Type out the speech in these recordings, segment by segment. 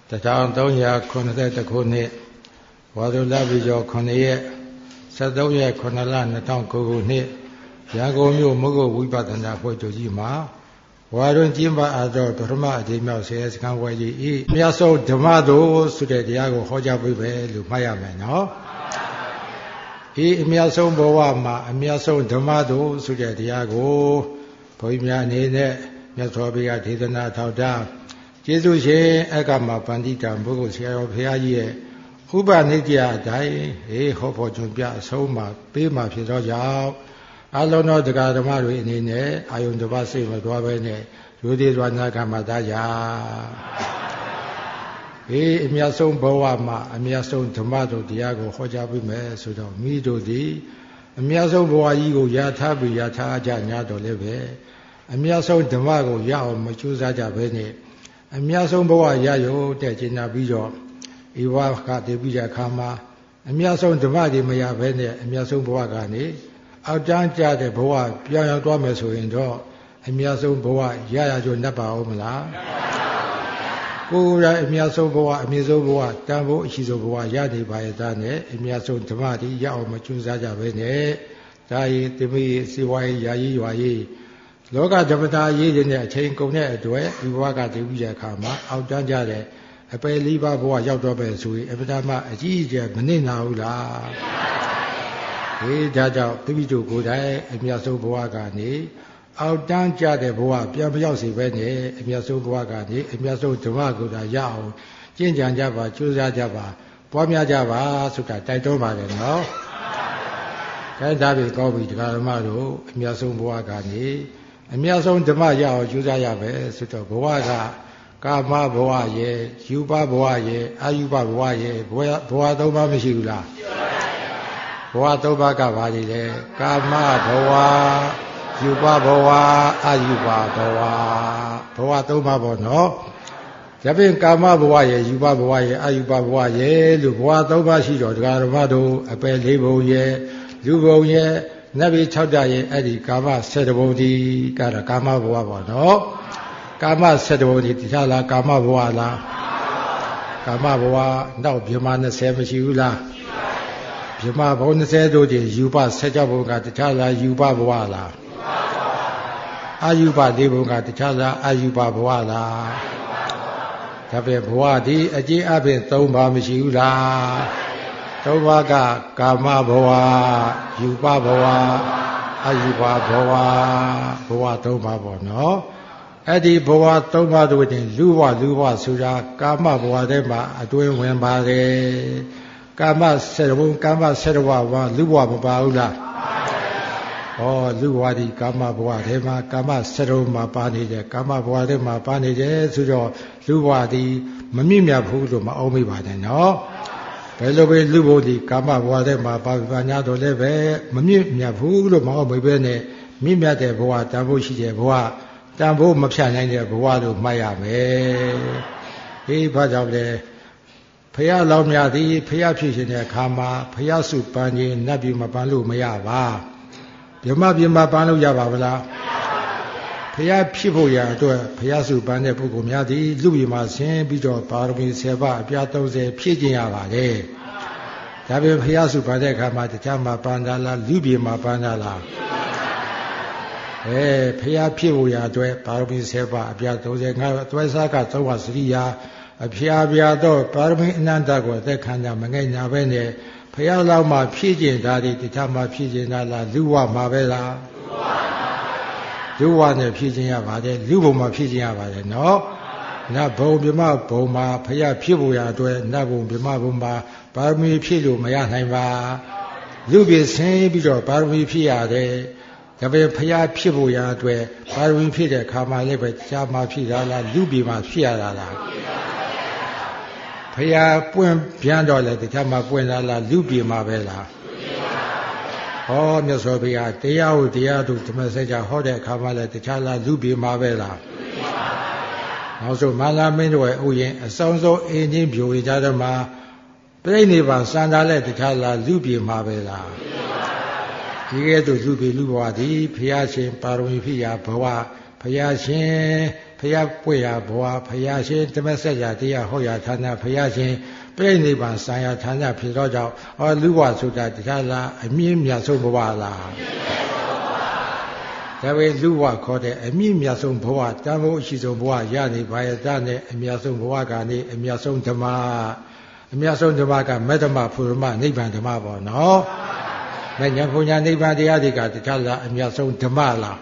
1390ခုနှစ်ဝါဆိုလပြည်ကျော်9ရက်73ရက်9လ2009ခုနှစ်ရန်ကုန်မြို့မုဂ္ဂဝိပဿနာအဖွဲ့ချုပ်ကြီးမှာဝါတွင်ကျင်းပအပ်သောပထမအကြိမ်မြောက်ဆရာစခန်းဝဲကြီးဤမြတ်စွာဓမ္မတော်ဆိုတဲ့တရားကိုဟောကြားပေးပဲလို့မှတ်ရမယ်နော်ဤအမြတ်ဆုံးဘဝမှာအမြတ်ဆုံးဓမ္မတော်ဆိုတဲ့တရားကိုဘုန်းကြီးများအနေနဲ့မြတ်စွာဘုရားဒေသနာထောက်ထားကျေးဇူးရှင်အက္ခမပန္တိတာဘုဂုဆရာတော်ဘုရားကြီးရဲ့ဥပနိတ္တအတိုင်းဟောဖို့ကျွန်ပြအဆုံးမှာပေးမှာဖြစ်သောကြောင့်အလုံးသောတရားဓမ္မတွေအနေနဲ့အာယုန်တစ်ပါးစိတ်မသွားဘဲနဲ့ရိုသေစွာနာခံမှသာကြအမြတ်ဆုံးဘဝမှာအမြတ်ဆုံးဓမ္မတို့တရားကိုဟောကြားပေးမယ်ဆိုတော့မိတို့သည်အမြတ်ဆုံးဘဝကြီးကိုရထားပြီးရထားကြ냐တော့လည်းပဲအမြတ်ဆုံးဓမ္မကိုရအောင်မကြိုးစားကြဘဲနဲ့အမြတ်ဆုံးဘဝရရုံတဲ့ကျင်နာပြီးတော့ဤဝါကတည်ပြီးတဲ့အခါမှာအမြတ်ဆုံးဓမ္မတွေမရဘဲနဲ့အမြတ်ဆုံးဘဝကနေအောက်တန်းကြတဲ့ဘဝပြောင်းရောက်သွားမယ်ဆိုရင်တော့အမြတ်ဆုံးဘဝရရကြနှက်ပါဦးမလားကိုယ်ရအမြတ်ဆုံးဘဝအမြင့်ဆုံးဘဝတန်ဖို့အရှိဆုံးဘဝရနေပါရဲ့သားနဲ့အမြတ်ဆုံးဓမ္မတွေရအောင်မကြိုးစားကြဘဲနဲ့ဒါရီတမိစီဝါရေးယာရေးရွာရေးလောကဓမ္မတာရေးတဲ့အချိန်ကုန်တဲ့အတွက်ဒီဘဝကတည်ပြီးတဲ့အခါမှာအောက်တန်းကြတဲ့အပယ်လေးပါးဘဝရောက်တော့ပဲဆိုရင်အပဒမအကြီးအကျယ်မနစ်နာဘူးလားဒါကြောင့်တပိတုကိုယ်တိုင်အမြတ်ဆုံးဘဝကနေအောက်တန်းကြတဲ့ဘဝပြန်မရောက်စေပဲနဲ့အမြတ်ဆုံးဘဝကနေအမြတ်ဆုံးဓမ္မကိုယ်တိုင်ရအောင်ကျင့်ကြံကြပါကြိုးစားကြပါပွားများကြပါဆိုတာတိုက်တွန်းပါတယ်နော်ဒါပြီကောင်းပြီတရားဓမ္မတို့အမြတ်ဆုံးဘဝကနေအမြတ်ဆုံးဓမ္မရအောင်ကြိုးစားရပဲဆိုတော့ဘဝကကာမဘဝရဲ့ယူပဘဝရဲ့အာယူပဘဝရဲ့ဘဝသုံးပါးမရှိဘူးလားဘဝသုံးပါးကဘာတွေလဲကာမဘဝယူပဘဝအာယူပဘဝဘဝသုံးပါးပေါ့နော်ဒါဖြင့်ကာမဘဝရဲ့ယူပဘဝရဲ့အာယူပဘဝရဲ့လို့ဘဝသုံးပါးရှိတော့တရားဓမ္မတို့အပယ်လေးဘုံရဲ့လူဘုံရဲ့နတ်ပြည်6ဓာတ်ရဲ့အဲ့ဒီကာမ7ဘုံဒီကတော့ကာမဘဝပေါ့နော်ကာမ7ဘုံဒီတရားလားကာမဘဝလားကာမဘဝနောက်ဗြဟ္မာ20မရှိဘူးလားဗြဟ္မာဘုံ20တို့ဒီယူပ16ဘုံကတရားလားယူပဘဝလားအာယူပ4ဘုံကတရားလားအာယူပဘဝလားဒါပဲဘဝဒီအကျဉ်းအပြင်3ပါးမရှိဘူးလား3ပါးကကာမဘဝယူပဘဝအာယူပဘဝဘဝ3ပါးပေါ့နော်အဲ့ဒီဘဝ3ပါးတို့တင်လူဘဆိုတာကာမဘဝထဲမှာအတွင်းဝင်ပါတယ်ကာမ7ဘုံကာမ7ဘဝလူဘဝမပါဘူးလားဟောလူဘဝဒီကာမဘဝထဲမှာကာမ7ဘုံမှာပါနေတယ်ကာမဘဝထဲမှာပါနေတယ်ဆိုတော့လူဘဝဒီမမြင့်မြတ်ဘူးလို့မအောင်မိပါနဲ့နော်ဘယ်လိုပဲလူဘုံဒီကာမဘဝထဲမှာပါ냐တော့လည်းပဲမမြင့်မြတ်ဘူးလို့မအောင်မိပဲနဲ့မြင့်မြတ်တဲ့ဘဝတန်ဖို့ရှိတဲ့ဘဝတန်ဖို့မဖြတ်နိုင်တဲ့ဘဝလို့မှတ်ရမယ်ဘာကြောင့်လဲဖရာလောင်းများသည်ဖရာဖြစ်ရှင်တဲ့အခါမှာဖရာစုပန်းခြင်းနတ်ပြည်မပန်းလို့မရပါဗြဟ္မပြည်မပန်းလို့ရပါဗလားဖရာဖြစ်ဖို့ရအတွက်ဖရာစုပန်းတဲ့ပုဂ္ဂိုလ်များသည်လူပြည်မှာဆင်းပြီးတော့ပါရမီ10ပါးအပြား30ဖြည့်ကျင်ရပါတယ်ဒါပေမဲ့ဖရာစုပန်းတဲ့အခါမှာတခြားမှာပန်းတာလားလူပြည်မှာပန်းတာလားဖရာဖြစ်ဖို့ရအတွက်ပါရမီ10ပါးအပြား30ငါသွဲစားက3ဝစရိယာအဖျားပြာတော့ပါရမီအနန္တကိုသက်ခံကြမငဲ့ညာပဲနဲ့ဖရာလောက်မှဖြည့်ကျင်တာဒီတခြားမှဖြည့်ကျင်တာလားလူဝမှာပဲလားလူဝနဲ့ဖြည့်ကျင်ရပါတယ်လူဘုံမှာဖြည့်ကျင်ရပါတယ်နော်နတ်ဘုံမြမဘုံမှာဖရာဖြစ်ဖို့ရအတွက်နတ်ဘုံမြမဘုံမှာပါရမီဖြည့်လို့မရနိုင်ပါလူပြဆင်းပြီးတော့ပါရမီဖြည့်ရတယ်ဒါပေမဲ့ဖရာဖြစ်ဖို့ရအတွက်ပါရမီဖြည့်တဲ့ခါမှလည်းပဲကြာမှဖြည့်တာလားလူပြည်မှာဖြည့်ရတာလားဖရာပွင့်ပြန်တော့လေတခြားမှာပွင့်လာလားလူပြည်မှာပဲလားဟောမြတ်စွာဘုရားတရားဟုတရားသူဓမ္မစကြာဟောတဲ့အခါမှာလည်းတခြားလားလူပြည်မှာပဲလားနောက်ဆုံးမလာမင်းတို့ရဲ့ဥယျာဉ်အဆောင်ဆုံးအင်းချင်းပြိုရကြတော့မှာပြိဋိဘာစံတာလည်းတခြားလားလူပြည်မှာပဲလားဒီကဲ့သို့လူပြည်လူဘဝသည်ဖရာရှင်ပါရမီဖြစ်ရာဘဝဖရာရှင်ဖယားပွေရဘဝဖယားရှင်ဓမ္မစကြာတရားဟောရဌာနဖယားရှင်ပြိဋိဘံဆံရဌာနဖြစ်သောကြောင့်လူဘဝဆိုတာတရားလားအမြင့်မြတ်ဆုံးဘဝလားဒါပဲလူဘဝခေါ်တဲ့အမြင့်မြတ်ဆုံးဘဝတန်ဖိုးအရှိဆုံးဘဝရနေပါရတနဲ့အမြတ်ဆုံးဘဝကနေအမြတ်ဆုံးဓမ္မအမြတ်ဆုံးဓမ္မကမေတ္တမဖုရမနိဗ္ဗာန်ဓမ္မပေါ့နော်မဉ္ဇဉ်ဘုံညာနိဗ္ဗာန်တရားတွေကတရားလားအမြတ်ဆုံးဓမ္မလား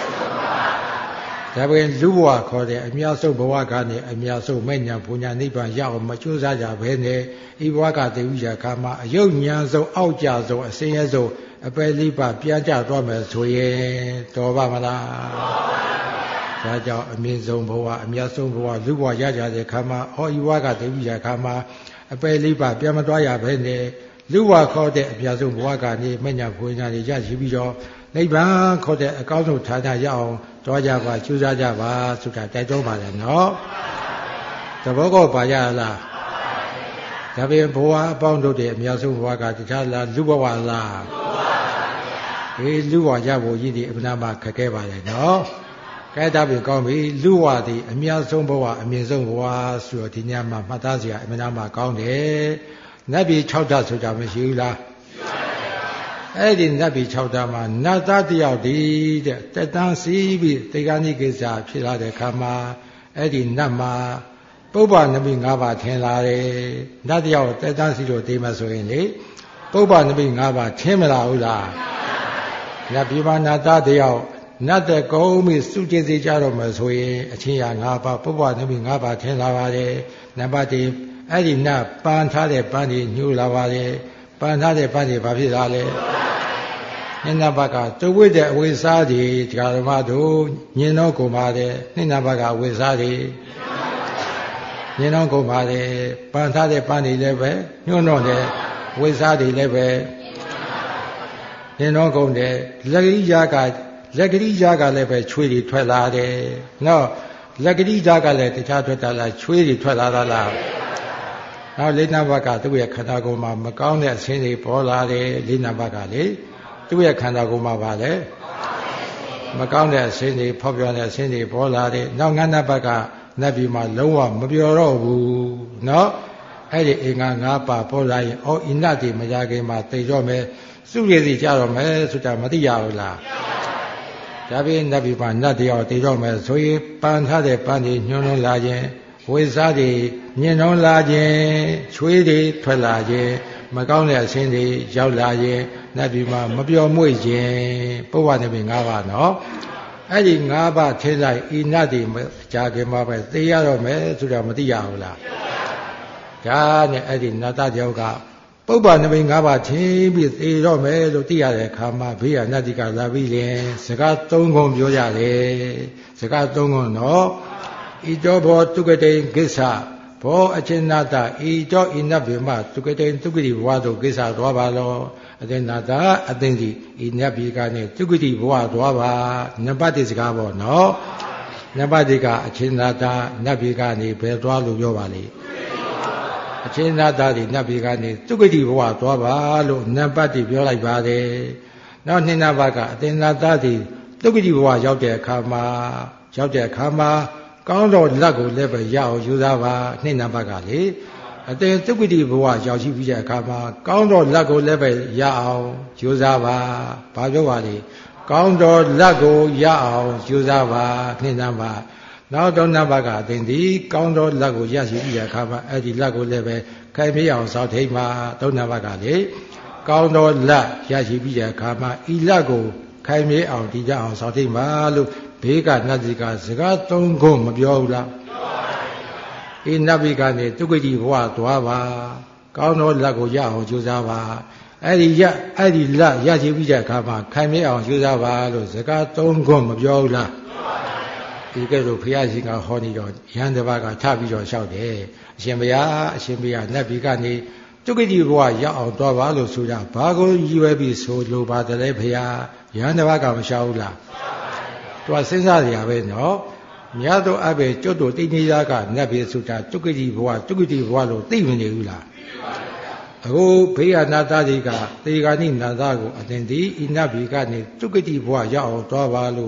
ဒါပဲလူဘဝခေါ်တဲ့အမြတ်ဆုံးဘဝကနေအမြတ်ဆုံးမဉ္ဇဉ်ဘုံညာနိဗ္ဗာန်ရအောင်မကြိုးစားကြဘဲနဲ့ဤဘဝကတေဝိရခါမှာအယုတ်ဉာဏ်ဆုံးအောက်ကြဆုံးအစင်းရဲဆုံးအပယ်လေးပါပြန်ကြသွားမယ်ဆိုရင်တော်ပါမလားဒါကြောင့်အမြင့်ဆုံးဘဝအမြတ်ဆုံးဘဝလူဘဝရကြတဲ့ခါမှာဤဘဝကတေဝိရခါမှာအပယ်လေးပါပြန်မသွားရဘဲနဲ့လူဘဝခေါ်တဲ့အမြတ်ဆုံးဘဝကနေမဉ္ဇဉ်ဘုံညာတွေရရှိပြီးတော့နိဗ္ဗာန်ခေါ်တဲ့အကောင်းဆုံးဌာနရအောင်သွားကြပါကြိုးစားကြပါဆိုတာတိုက်တွန်းပါလေနော်သဘောကောပါရလားဒါပေမဲ့ဘဝအပေါင်းတို့တဲ့အများဆုံးဘဝကတရားလားလူဘဝလားလူဘဝရဖို့ရည်ဒီအမှန်မှခက်ခဲပါလေနော်ကဲဒါပြင်ကောင်းပြီလူဘဝဒီအများဆုံးဘဝအမြင့်ဆုံးဘဝဆိုတော့ဒီညမှာမှတ်သားစရာအမှန်မှကောင်းတယ်နတ်ပြည်6ဓာတ်ဆိုတာမရှိဘူးလားအဲ့ဒီနတ်ပြည်6ဓာတ်မှာနတ်သားတယောက်ဒီတဲ့တက်တန်းစီးပြီးတေဂာနိကိစ္စဖြစ်လာတဲ့ခါမှာအဲ့ဒီနတ်မှာပုပ္ပနမိ5ပါးထင်လာတယ်နတ်တယောက်တက်တန်းစီလို့တေးမှဆိုရင်လေပုပ္ပနမိ5ပါးထင်မလားဟုတ်လားနတ်ပြည်မှာနတ်သားတယောက်နတ်တဲ့ကုန်းပြီးစုကြည်စီကြတော့မှဆိုရင်အချင်းရ5ပါးပုပ္ပနမိ5ပါးထင်လာပါတယ်နံပါတ်1အဲ့ဒီနတ်ပန်ထားတဲ့ပန်းကြီးညှို့လာပါတယ်ပန်ထားတဲ့ပန်းကြီးဘာဖြစ်လာလဲနိနဘကတုဝိတဲ့အဝိစားတွေဒီဃာရမတို့ညင်တော့ကုန်ပါတယ်နိနဘကအဝိစားတွေညင်တော့ကုန်ပါတယ်ပန်ထားတဲ့ပန်းတွေလည်းပဲညှို့တော့တယ်ဝိစားတွေလည်းပဲညင်တော့ကုန်တယ်လက်ကလေးကြားကလည်းပဲချွေးတွေထွက်လာတယ်နော်လက်ကလေးကြားကလည်းတခြားထွက်တာလားချွေးတွေထွက်လာတာလားနောက်လေးနံပါတ်ကသူ့ရဲ့ခန္ဓာကိုယ်မှာမကောင်းတဲ့အဆင်းတွေပေါ်လာတယ်လေးနံပါတ်ကလေသူ့ရဲ့ခန္ဓာကိုယ်မှာပါလေမကောင်းတဲ့အဆင်းတွေဖောက်ပြန်တဲ့အဆင်းတွေပေါ်လာတယ်နောက်9နံပါတ်ကနတ်ပြည်မှာလုံးဝမပြောတော့ဘူးเนาะအဲ့ဒီအင်္ဂါ5ပါးပေါ်လာရင်ဩဤနတ်တွေမရခင်မှာသိတော့မယ်စုရည်စီကြတော့မယ်ဆိုတာမသိရဘူးလားဒါပြင်နတ်ပြည်မှာနတ်တယောက်သိတော့မယ်ဆိုရင်ပန်ထားတဲ့ပန်းတွေညှိုးနှွမ်းလာခြင်းဝိစားတွေညင်နှောလာခြင်းချွေးတွေထွက်လာခြင်းမကောင်းတဲ့အဆင်းတွေရောက်လာခြင်းနတ်ပြည်မှာမပျော်မွေ့ခြင်းပုဗ္ဗနမိ5ပါးနော်အဲ့ဒီ5ပါးထည့်လိုက်ဤနတ်တွေကြာခင်မှာပဲသိရတော့မယ်ဆိုတာမသိရဘူးလားဒါနဲ့အဲ့ဒီနတ်သားတယောက်ကပုဗ္ဗနမိ5ပါးထင်းပြီးသိတော့မယ်လို့သိရတဲ့အခါမှာဘေးကနတ်တိကလာပြီးရင်စကား3ခုပြောရတယ်စကား3ခုနော်ဤတောဘောတုကတိကိစ္စဘောအချင်းနာတဤတောဤနတ်ဗေမတုကတိတုကတိဘဝတို့ကိစ္စသွားပါလောအသင်နာတအသင်စီဤနတ်ပြည်ကနေတုကတိဘဝသွားပါနံပါတ်1စကားပေါ့နော်နံပါတ်2ကအချင်းနာတနတ်ပြည်ကနေဘယ်သွားလို့ပြောပါလိမ့်အချင်းနာတဒီနတ်ပြည်ကနေတုကတိဘဝသွားပါလို့နံပါတ်2ပြောလိုက်ပါတယ်နောက်2နံပါတ်ကအသင်နာတဒီတုကတိဘဝရောက်တဲ့အခါမှာကောင်းတော်လက်ကိုလည်းပဲရအောင်ယူသားပါ2နံပါတ်ကလေအသင်သုက္ကတိဘဝရောက်ရှိပြီးတဲ့အခါမှာကောင်းတော်လက်ကိုလည်းပဲရအောင်ယူသားပါဘာပြောပါလဲကောင်းတော်လက်ကိုရအောင်ယူသားပါ2နံပါတ်နောက်3နံပါတ်ကအသင်ဒီကောင်းတော်လက်ကိုရရှိပြီးတဲ့အခါမှာအဲ့ဒီလက်ကိုလည်းပဲခိုင်ပြအောင်စောင့်ထိန်ပါ3နံပါတ်ကလေကောင်းတော်လက်ရရှိပြီးတဲ့အခါမှာဤလက်ကိုခိုင်ပြအောင်တည်ကြအောင်စောင့်ထိန်ပါလို့ဘေးကနတ်စီကစကား3ခုမပြောဘူးလားပြောပါဘူးနတ်ဘိကနေတုက္ကတိဘဝသွားပါကောင်းသောလက်ကိုရအောင်ကြိုးစားပါအဲ့ဒီလက်ရရှိပြီးတဲ့အခါမှာခိုင်မြဲအောင်ကြိုးစားပါလို့စကား3ခုမပြောဘူးလားပြောပါဘူးဒီကဲလို့ဘုရားရှင်ကဟောနေတော့ယဟန်တစ်ပါးကထပြီးတော့လျှောက်တယ်အရှင်ဘုရားနတ်ဘိကနေတုက္ကတိဘဝရောက်အောင်သွားပါလို့ဆိုတာဘာကိုရည်ရွယ်ပြီးဆိုလိုပါတယ်လေဘုရားယဟန်တစ်ပါးကမလျှောက်ဘူးလားသူကစဉ်းစားကြရပဲနော်မြတ်သောအဘယ်ကျွတ်တို့တိနေရကနတ်ပြည်ဆိုတာတုက္ကတိဘဝလို့သိမနေဘူးလားအခုဘေးကနာသားတွေကသေဂာနိနာသားကိုအသင်ဒီဤနတ်ပြည်ကနေတုက္ကတိဘဝရောက်အောင်သွားပါလို့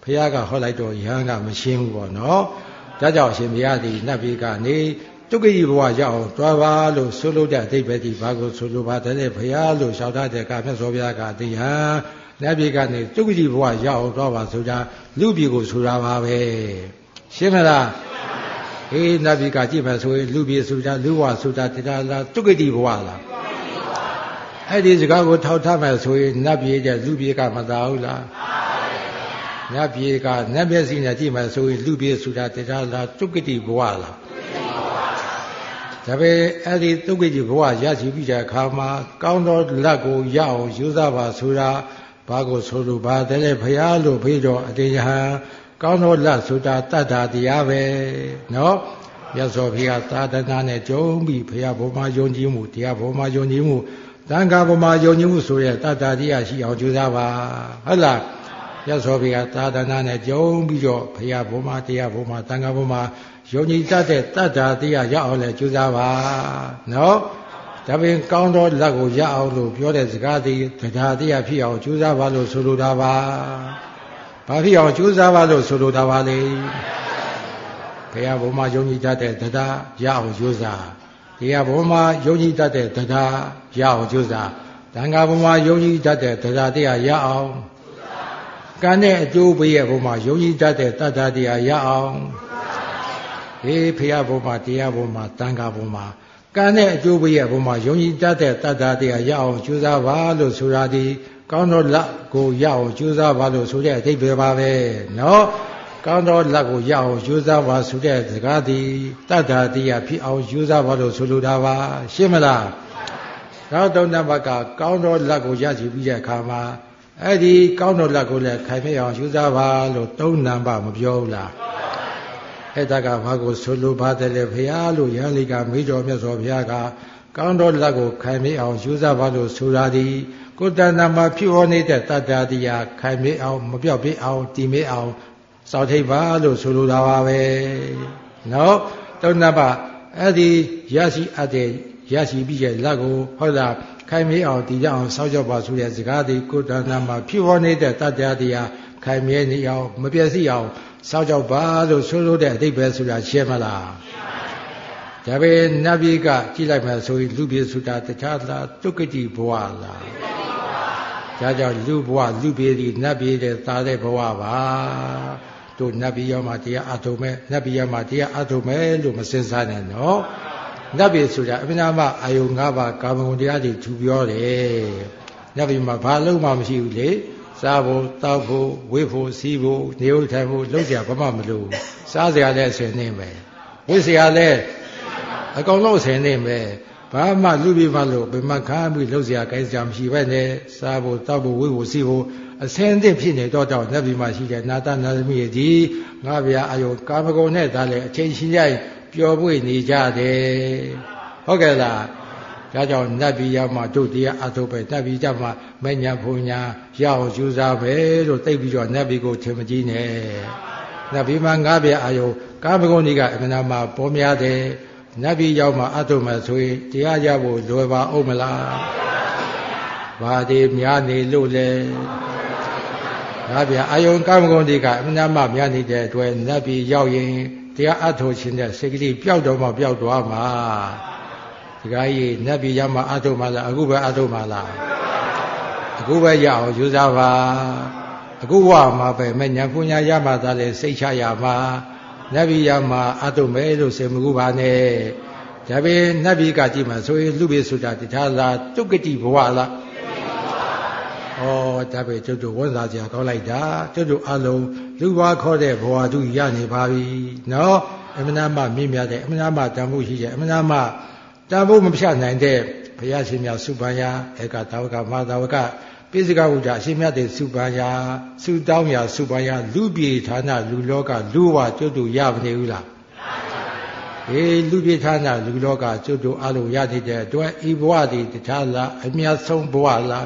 ဘုရားကဟောလိုက်တော့ယဟန်ကမရှင်းဘူးပေါ့နော်ဒါကြောင့်အရှင်ဘုရားဒီနတ်ပြည်ကနေတုတ်ကြီးဘဝရောက်အောင်တွားပါလို့ဆိုလို့တဲ့အဓိပ္ပာယ်ဒီဘာကိုဆိုလိုပါတယ်လဲဘုရားလို့လျှောက်ထားတဲ့ကမြတ်စွာဘုရားကဒီဟန်နတ်ပြည်ကနေတုတ်ကြီးဘဝရောက်အောင်တွားပါဆိုကြလူပြည်ကိုဆိုတာပါပဲရှင်းမလားဟေးနတ်ပြည်ကကြည့်မယ်ဆိုရင်လူပြည်ဆိုတာလူဘဝဆိုတာတရားလားတုတ်ကြီးဘဝလားအဲ့ဒီစကားကိုထောက်ထားမယ်ဆိုရင်နတ်ပြည်တဲ့လူပြည်ကမသာဘူးလားနတ်ပြည်ကနတ်မျက်စိနဲ့ကြည့်မယ်ဆိုရင်လူပြည်ဆိုတာတရားလားတုတ်ကြီးဘဝလားဒါပေအဲ့ဒီတုတ်ကြီးဘဝရရှိပြီးတဲ့အခါမှာကောင်းသောလက်ကိုရအောင်ယူစားပါဆိုတာဘာကိုဆိုလိုပါတယ်လဲဘုရားလို့ဖေးတော့အတေယဟံကောင်းသောလက်ဆိုတာတတ္တာတရားပဲနော်မြတ်စွာဘုရားသာသနာနဲ့ကြုံပြီးဘုရားဘုရားယုံကြည်မှုတရားဘုရားယုံကြည်မှုသံဃာဘုရားယုံကြည်မှုဆိုတဲ့တတ္တာတရားရှိအောင်ကြိုးစားပါဟုတ်လားမြတ်စွာဘုရားသာသနာနဲ့ကြုံပြီးတော့ဘုရားဘုရားတရားဘုရားသံဃာဘုရားယုံကြည်တတ်တဲ့တတ္တာတရားရအောင်လဲကြိုးစားပါနော်ဒါပင်ကောင်းသောလက်ကိုရအောင်လို့ပြောတဲ့စကားဒီတရားတရားဖြစ်အောင်ကြိုးစားပါလို့ဆိုလိုတာပါဘာဖြစ်အောင်ကြိုးစားပါလို့ဆိုလိုတာပါလေဘုရားဘုရားယုံကြည်တတ်တဲ့တရားရအောင်ကြိုးစားတရားဘုရားယုံကြည်တတ်တဲ့တရားရအောင်ကြိုးစားသံဃာဘုရားယုံကြည်တတ်တဲ့တရားတရားရအောင်ကံနဲ့အကျိုးပေးရဲ့ဘုရားယုံကြည်တတ်တဲ့တရားတရားရအောင်ဟေးဖရာဘုရားတရားဘုရားတန်ခါဘုရားကံနဲ့အကျိုးပေးရဲ့ဘုရားယုံကြည်တတ်တဲ့တတ္တတရားရအောင်ကြိုးစားပါလို့ဆိုတာဒီကောင်းသောလက်ကိုရအောင်ကြိုးစားပါလို့ဆိုတဲ့အဓိပ္ပာယ်ပါပဲနော်ကောင်းသောလက်ကိုရအောင်ကြိုးစားပါဆိုတဲ့စကားဒီတတ္တတရားဖြစ်အောင်ကြိုးစားပါလို့ဆိုလိုတာပါရှင်းမလားနောက်သုံးနံပါတ်ကကောင်းသောလက်ကိုရရှိပြီးတဲ့အခါမှာအဲ့ဒီကောင်းသောလက်ကိုလည်းခိုင်မြဲအောင်ကြိုးစားပါလို့သုံးနံပါတ်မပြောဘူးလားအဲ့ဒါကဘာကိုဆိုလိုပါတယ်လဲဘုရားလို့ရဟန်းလေးကမေးတော်မြတ်စွာဘုရားကကောင်းသောလက်ကိုခိုင်မြဲအောင်ယူစားပါလို့ဆိုတာဒီကိုယ်တဏ္ဍာမှာဖြစ်ပေါ်နေတဲ့တတ္တာတရားခိုင်မြဲအောင်မပြောက်ပြအောင်တည်မြဲအောင်စောင့်ထိပ်ပါလို့ဆိုလိုတာပါပဲနော်သုံးနံပါတ်အဲ့ဒီရရှိအပ်တဲ့ရရှိပြီးရဲ့လက်ကိုဟုတ်လားခိုင်မြဲအောင်တည်ကြအောင်စောင့်ကြပါဆိုတဲ့စကားဒီကိုယ်တဏ္ဍာမှာဖြစ်ပေါ်နေတဲ့တတ္တာတရားခိုင်မြဲနေအောင်မပြည့်စည်အောင်စောင့်ကြောက်ပါလို့ဆိုလိုတဲ့အဓိပ္ပာယ်ဆိုတာရှင်းမလားရှင်းပါပြီဒါပေနတ်ပြည်ကကြည့်လိုက်မှဆိုရင်လူပြည်ဆိုတာတခြားလားတုတ်ကတိဘဝလားဒါကြောင့်လူဘဝလူပြည်ဒီနတ်ပြည်တဲ့သာတဲ့ဘဝပါတို့နတ်ပြည်ရောက်မှတရားအထုံးမဲ့နတ်ပြည်ရောက်မှတရားအထုံးမဲ့လို့မစင်စားနဲ့နော်နတ်ပြည်ဆိုတာအမြဲတမ်းအာယုံ၅ပါးကာမဂုဏ်တရားတွေထူပြောတယ်နတ်ပြည်မှာဘာလို့မှမရှိဘူးလေစားဖို့တောက်ဖို့ဝိဖို့စီးဖို့နေုံထိုင်ဖို့လုပ်ကြဘာမှမလုပ်စားစရာလည်းအစင်းနေမယ်ဝိစရာလည်းအကောင်လုံးအစင်းနေမယ်ဘာမှလူပြမလို့ဘယ်မှခါပြီးလုပ်စရာကိုင်းစရာမရှိပဲနဲ့စားဖို့တောက်ဖို့ဝိဖို့စီးဖို့အစင်းအသင့်ဖြစ်နေတော့နတ်ပြည်မှာရှိတဲ့နာတနာသမီးကြီးငါဗျာအယုံကာမဂုဏ်နဲ့ဒါလည်းအချိန်ရှိကြပျော်ပွေနေကြတယ်ဟုတ်ကဲ့လားဒါကြောင့်နတ်ပြည်ရောက်မှတို့တရားအထုတ်ပဲနတ်ပြည်ကြမှာမညာဘုံညာရအောင်ကြိုးစားပဲလို့သိပြီးတော့နတ်ပြည်ကိုထင်မကြီးနဲ့နတ်ပြည်မှာငါးပြအာယုကာမဂုဏ်တွေကအမှန်တမ်းပေါ်များတယ်နတ်ပြည်ရောက်မှအထုတ်မှဆိုရင်တရားရဖို့လွယ်ပါအောင်မလားဘာတွေများနေလို့လဲငါးပြအာယုကာမဂုဏ်တွေကအမှန်တမ်းများနေတဲ့အတွက်နတ်ပြည်ရောက်ရင်တရားအထုတ်ခြင်းတဲ့စိတ်ကလေးပျောက်တော့မှပျောက်သွားမှာဒီကကြီးနတ်ပြည်ရမှအထုတ်မှလားအခုပဲအထုတ်မှလားအခုပဲရအောင်ယူစားပါအခုဝမှာပဲမညာပူညာရမှသာလေစိတ်ချရမှာနတ်ပြည်ရမှအထုတ်မယ်လို့စေမကူပါနဲ့ဒါပေနတ်ပြည်ကကြည့်မှဆိုရင်လူပြည်ဆိုတာတခြားလားတုတ်ကတိဘဝလားဩဒါပဲကျုပ်တို့ဝန်စားစရာကောင်းလိုက်တာကျုပ်တို့အလုံးလူဘွားခေါ်တဲ့ဘဝသူရနေပါပြီနော်အမှန်တမ်းမြင့်မြတ်တဲ့အမှန်တမ်းတန်ဖို့ရှိတဲ့အမှန်တမ်းတန်ဖို့မဖြတ်နိုင်တဲ့ဘုရားရှင်မြတ်စုပန်ရာဧကသာဝကမသာဝကပိစိကဝုဒ္ဓအရှင်မြတ်တဲ့စုပန်ရာစုတောင်းရာစုပန်ရာလူပြည်ဌာနလူလောကလူဝကျွတ်တို့ရမနေဘူးလားဟေးလူပြည်ဌာနလူလောကကျွတ်တို့အလုံးရတဲ့အတွက်ဤဘဝတည်တခြားလားအမြတ်ဆုံးဘဝလား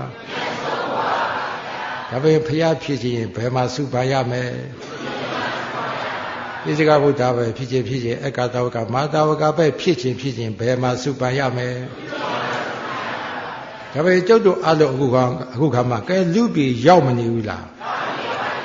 ဒါပေမဲ့ဘုရားဖြစ်ခြင်းဘယ်မှာစုပန်ရမယ်ပိစိကဗုဒ္ဓပဲဖြစ်ခြင်းဧကသာဝကမာသာဝကပဲဖြစ်ခြင်းဘယ်မှာစုပန်ရမယ်ဒါပေမဲ့ကျုပ်တို့အလုံးအခုခါမှာကဲလူပြည်ရောက်မနေဘူးလား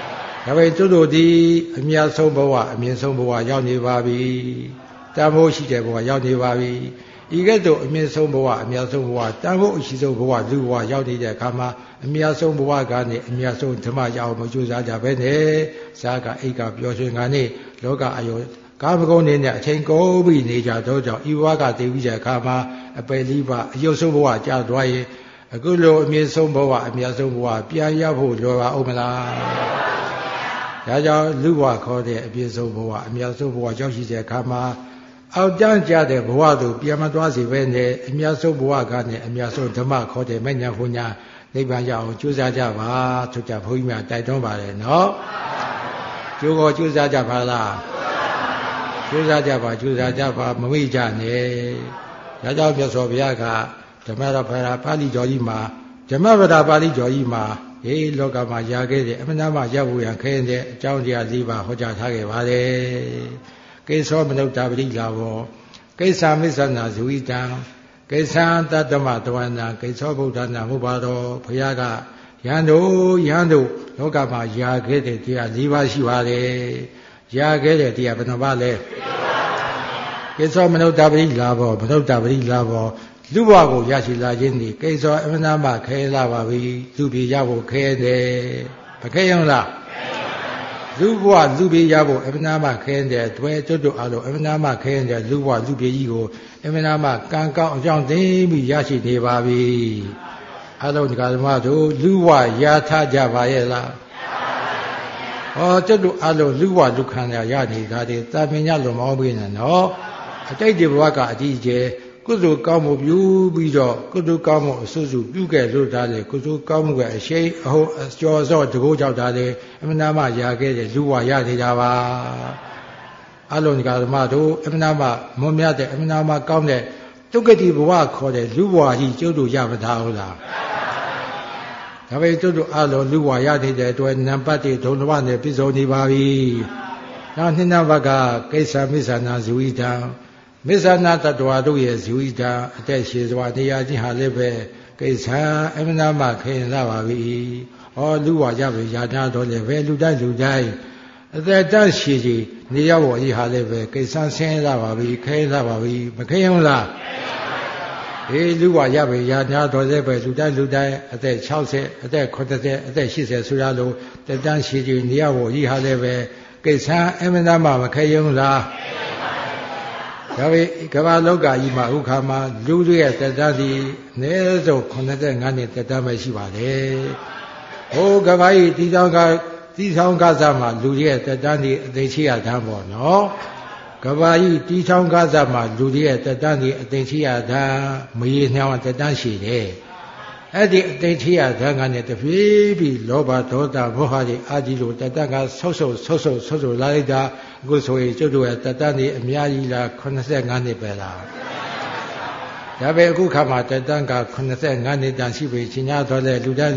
ဒါပေမဲ့သူတို့ဒီအမြတ်ဆုံးဘဝအမြင့်ဆုံးဘဝရောက်နေပါပြီတန်ဖိုးရှိတဲ့ဘဝရောက်နေပါပြီဤကဲ့သို့အမြင့်ဆုံးဘဝအမြတ်ဆုံးဘဝတန်ဖိုးအရှိဆုံးဘဝလူဘဝရောက်နေတဲ့အခါမှာအမြတ်ဆုံးဘဝကနေအမြတ်ဆုံးဓမ္မရအောင်မကြိုးစားကြပဲနဲ့ဇာကအိတ်ကပျော်ရွှင်ကနေလောကအယောကာမဂုဏ်နေနဲ့အချိန်ကုန်ပြီးနေကြတော့ကြောင့်ဤဘဝကတည်ပြီးတဲ့အခါမှာအပယ်လေးပါအယုတ်ဆုံးဘဝကြာသွားရင်အခုလိုအမြင့်ဆုံးဘဝအမြတ်ဆုံးဘဝပြန်ရဖို့လွယ်ပါဦးမလားဒါကြောင့်လူဘဝခေါ်တဲ့အပြည့်ဆုံးဘဝအမြတ်ဆုံးဘဝရောက်ရှိတဲ့အခါမှာအောက်တန်းကြတဲ့ဘဝသို့ပြန်မသွားစေဘဲနဲ့အမြတ်ဆုံးဘဝကနေအမြတ်ဆုံးဓမ္မခေါ်တဲ့မဉ္ဇဉ်ဘုညာနိဗ္ဗာန်ရအောင်ကြိုးစားကြပါထုတ်ကြဘုန်းကြီးများတိုက်တွန်းပါတယ်နော်ကြိုးကြိုးစားကြပါလားကြိုးစားကြပါကြိုးစားကြပါမမိကြနဲ့ဒါကြောင့်မြတ်စွာဘုရားကဓမ္မရဖရာပါဠိတော်ကြီးမှာဓမ္မပဒပါဠိတော်ကြီးမှာဟေးလောကမှာရာခဲ့တဲ့အမှန်တမ်းရဖို့ရန်ခဲတဲ့အကြောင်းတရား၄ပါးဟောကြားထားခဲ့ပါတယ်ကိသောမနုဿပရိလာဘောကိစ္ဆာမစ္ဆနာဇဝိတံကိစ္ဆာတတ္တမတဝန္တံကိသောဗုဒ္ဓနာဟုတ်ပါတော်ဘုရားကယန္တုလောကမှာရာခဲ့တဲ့တရား၄ပါးရှိပါတယ်ရာခဲ့တဲ့တရားဘယ်နှပါလဲကိသောမနုဿပရိလာဘောမနုဿပရိလာဘောလူဘဝကိုရရှိလာခြင်းဒီကိသောအမှန်တမ်းခဲလာပါပြီလူပြေရဖို့ခဲတယ်မခဲရလားလူဘဝလူပြေရဖို့အမှန်တမ်းခဲတဲ့တွဲကျွတ်တို့အလိုအမှန်တမ်းခဲတဲ့လူဘဝလူပြေကြီးကိုအမှန်တမ်းကံကောင်းအကြောင်းသိပြီးရရှိနေပါပြီအလုံးဒီကဓမ္မတို့လူဘဝရထားကြပါရဲ့လားဟောကျွတ်တို့အလိုလူဘဝလူခံရနေတာဒီတာပင်ညလွန်မောင်းပေးနေနော်အတိတ်ဒီဘဝကအကြီးကျယ်ကုသိုလ်ကောင်းမှုပြုပြီးတော့ကုသိုလ်ကောင်းမှုအစွတ်စွပြုခဲ့လို့ဒါလေကုသိုလ်ကောင်းမှုကအရှိန်အဟုတ်အကျော်စော့တကိုးကြောက်တာလေအမှန်တမ်းရခဲ့တဲ့လူဘဝရနေတာပါအလုံးဒီကဓမ္မတို့အမှန်တမ်းမွန်မြတ်တဲ့အမှန်တမ်းကောင်းတဲ့ဒုက္ခတိဘဝခေါ်တဲ့လူဘဝကြီးကျုပ်တို့ရမသားဟုတ်လားဒါပေမဲ့ကျုပ်တို့အလုံးလူဘဝရတဲ့အတွက်နံပါတ်1ဒုံလဘနဲ့ပြည့်စုံနေပါပြီနောက်နှစ်နံပါတ်ကကိစ္ဆာမစ္ဆနာဇဝိတံမစ္ဆနာတ attva တို့ရဲ့ဇဝိတာအသက်ရှည်စွာနေရာချင်းဟာလည်းပဲကိစ္စအမှန်တမ်းခင်လာပါပြီ။ဟောလူဝါကြပြီယာနာတော်လည်းပဲလူတိုင်းအသက်တရှည်ကြီးနေရပေါ်ကြီးဟာလည်းပဲကိစ္စဆင်းလာပါပြီခဲလာပါပြီမခဲရလား။အေးလူဝါရပြီယာနာတော်လည်းပဲလူတိုင်းအသက်60အသက်80အသက်80ဆိုရလို့တက်တန်းရှည်ကြီးနေရပေါ်ကြီးဟာလည်းပဲကိစ္စအမှန်တမ်းမခဲရလား။ဒါပေကမ္ဘာလောကကြီးမှာဥက္ခာမှာလူတွေရဲ့တက်တန်းဒီအနည်းဆုံး85နှစ်တက်တန်းပဲရှိပါတယ်။ဟိုကမ္ဘာကြီးတီဆောင်ကစားမှာလူတွေရဲ့တက်တန်းဒီအသိရှိရတန်းပေါ့နော်။ကမ္ဘာကြီးတီဆောင်ကစားမှာလူတွေရဲ့တက်တန်းဒီအသိရှိရတန်းမရေနှောင်းတက်တန်းရှိတယ်။အဲ့ဒီအသိရှိရတန်းကနေတပြေးပြီးလောဘဒေါသမောဟတွေအာကြီးလို့တက်တန်းကဆုပ်လာလိုက်တာအခုဆိုရင်ကျုပ်တို့ရဲ့တတန်းနေအများကြီးလား85နှစ်ပဲလားဒါပဲအခုခါမှာတတန်းက85နှစ်တန်ရှိပြီရှင်များတော်လဲလူတိုင်း